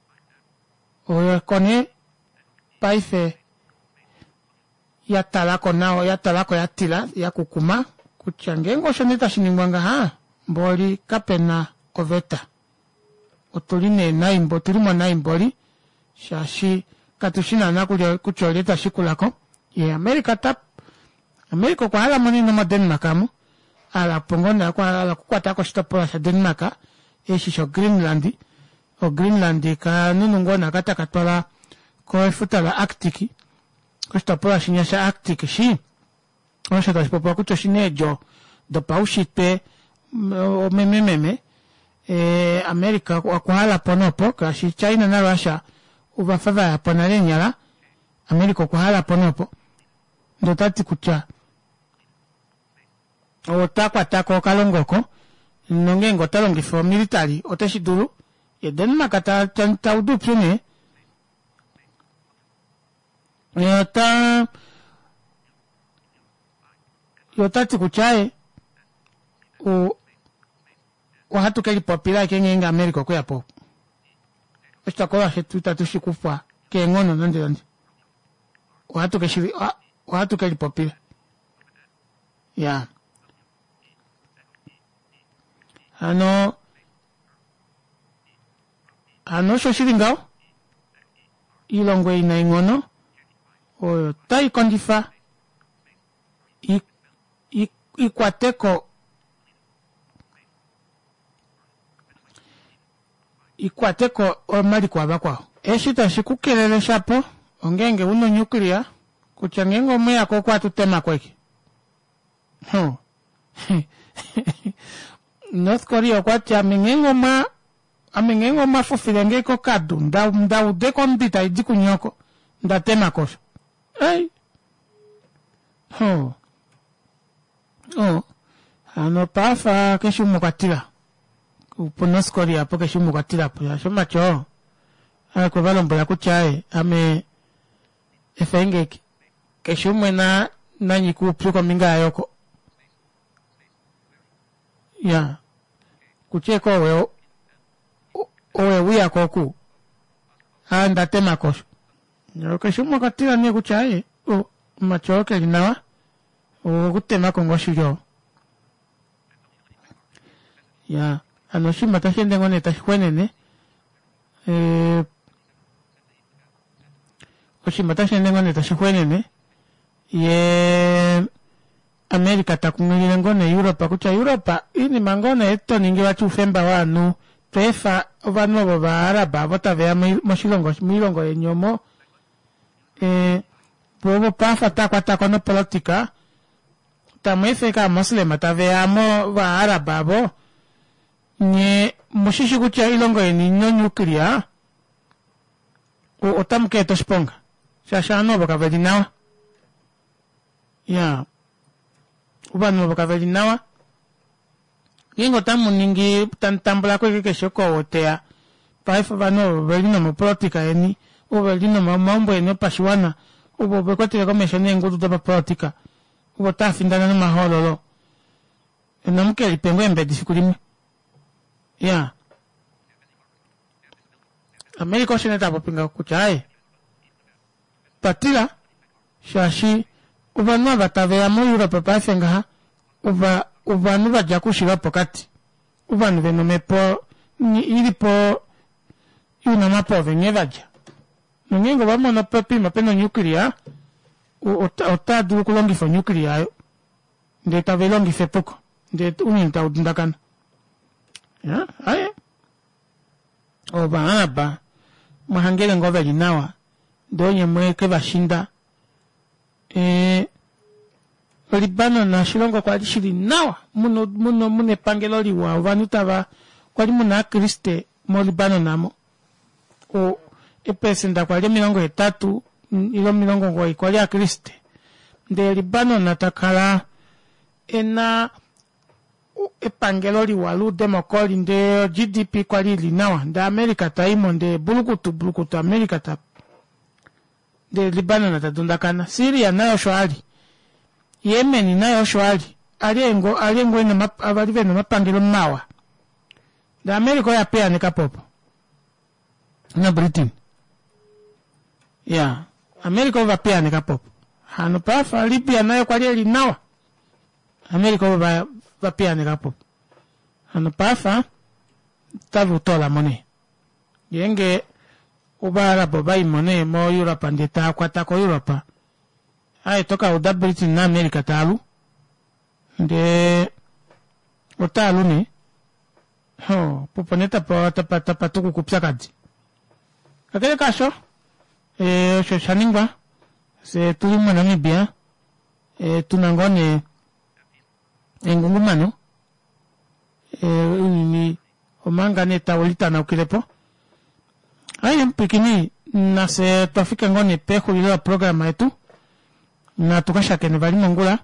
S1: o kone paife ya talako nao ya talako ya tila ya kukuma kuchangengo shoneta shinimwanga ha mboli kapena oveta otuline naimbo tulimo naimboli shashi katushina na kucholeta shikulako ye Amerika kwa hala moni no Denmark amu ala pongona kwa ala kukwata ko stopola sa Denmark eshisho Greenland o Greenland ka nunungona kata katwala ko futala Arctic ko stopola shinyasha Arctic shi osha ta popo kucho shinejo do paushite o memememe Amerika kwa hala ponopo ka shi China na Russia ubafava ya ponale nyala Amerika kwa hala ponopo ndo tati kucha otakwa tako kalongoko nongengo talongi for military oteshidulu ye Denmark ta udu pune yotati kuchae o hatu keli popila kengenga Amerika kwa yapo esta kola hetuta tushikufa kengono nande o hatu keli popila ya ano shoshiringao ilongwe ina ingono o tai kondifa ikwateko o mali kwa bakwa eshita shikukelele shapo ongenge uno nuclear kuchangengo mwe yako kwa tutema kweki North Korea kwa amengengo ma fufilenge ko kadu nda ude kombita idiku nyoko ndatema kosho ano pafa keshu mukatila upo North Korea po keshu mukatila po ya shoma cho kwa balombo ya kuchae ame efenge keshu mwena nanyi kupyuko minga yoko ya kucheko owe uya koku anda tema kosho yoke shumo katira ni kuchaye o machoke linawa o kutema kongoshi yo ya anoshima tashende ngone tashwenene oshimatashe nengone tashikwenene ye America takungile ngone Europa kucha Europa ini mangone eto ningi wachufemba wanu prefa vanu abo baaraba botavea milongo yenyomo bobo pafa takwata no politika tamwefeka muslima taveamo baaraba bo nye mushishi kucha ilongo yeninyo nuclear o tamke to sponga shashano bakavedinawa ya ubanu bakavedinawa yengo tamu ningi tantambula kweke shoko otea paifa vano velino mo politika eni o velino mambo eno pashuana ubo bekwatira komeshane ngudu da politika ubo tafindana na mahololo enamke lipengo embe disikulime ya Amerika osheneta popinga kuchae patila shashi ubanu batavea mu Europe pafenga ubanu bajakushira pokati ubanu venomepo ilipo yuna mapo venyevaja nungengo vamona pepi mapeno nuclear otadu kulongi fo nuclear nde tavelongi fe poko nde uninta udundakana ya aye oba mahangele ngove linawa donye mweke bashinda Libano na shilongo kwa lishili nawa mune pangelo liwa vanutava kwa limuna Kriste mo Libano namo o epesenda kwa milongo etatu ilo milongo ngoi kwa ya Kriste nde Libano natakala ena epangelo liwalu demokoli nde GDP kwa lili nawa nde Amerika taimo nde bulukutu Amerika ta nde Libano natadundakana Syria nayo shwali Yemen nayo shwali aliengo ina avalive na mapangelo mawa nde Amerika ya pea nikapopo na Britain ya Amerika va pea nikapopo hano pafa Libya nayo kwa lili nawa Amerika va pea nikapopo hano pafa tavu tola mone yenge ubara bobai mone mo Europa ndeta kwata ko Europa ai toka uda Britain na America talu nde otalu ne poponeta pa tuku kupsakadi kakele kasho shaningwa se tulimo na Libya tunangone engungumano ni omanga neta olita na ukilepo ai mpikini na se tofika ngone peho ile programa yetu na tukasha kene bali mongula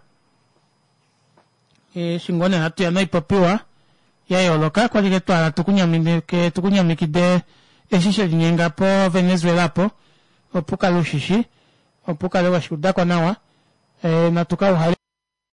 S1: shingone hatu ya naipopiwa ya yoloka kwa lile twala tukunyamikide eshishe linyenga po Venezuela po opuka lushishi opuka lewa shuda kwa nawa na tukau hali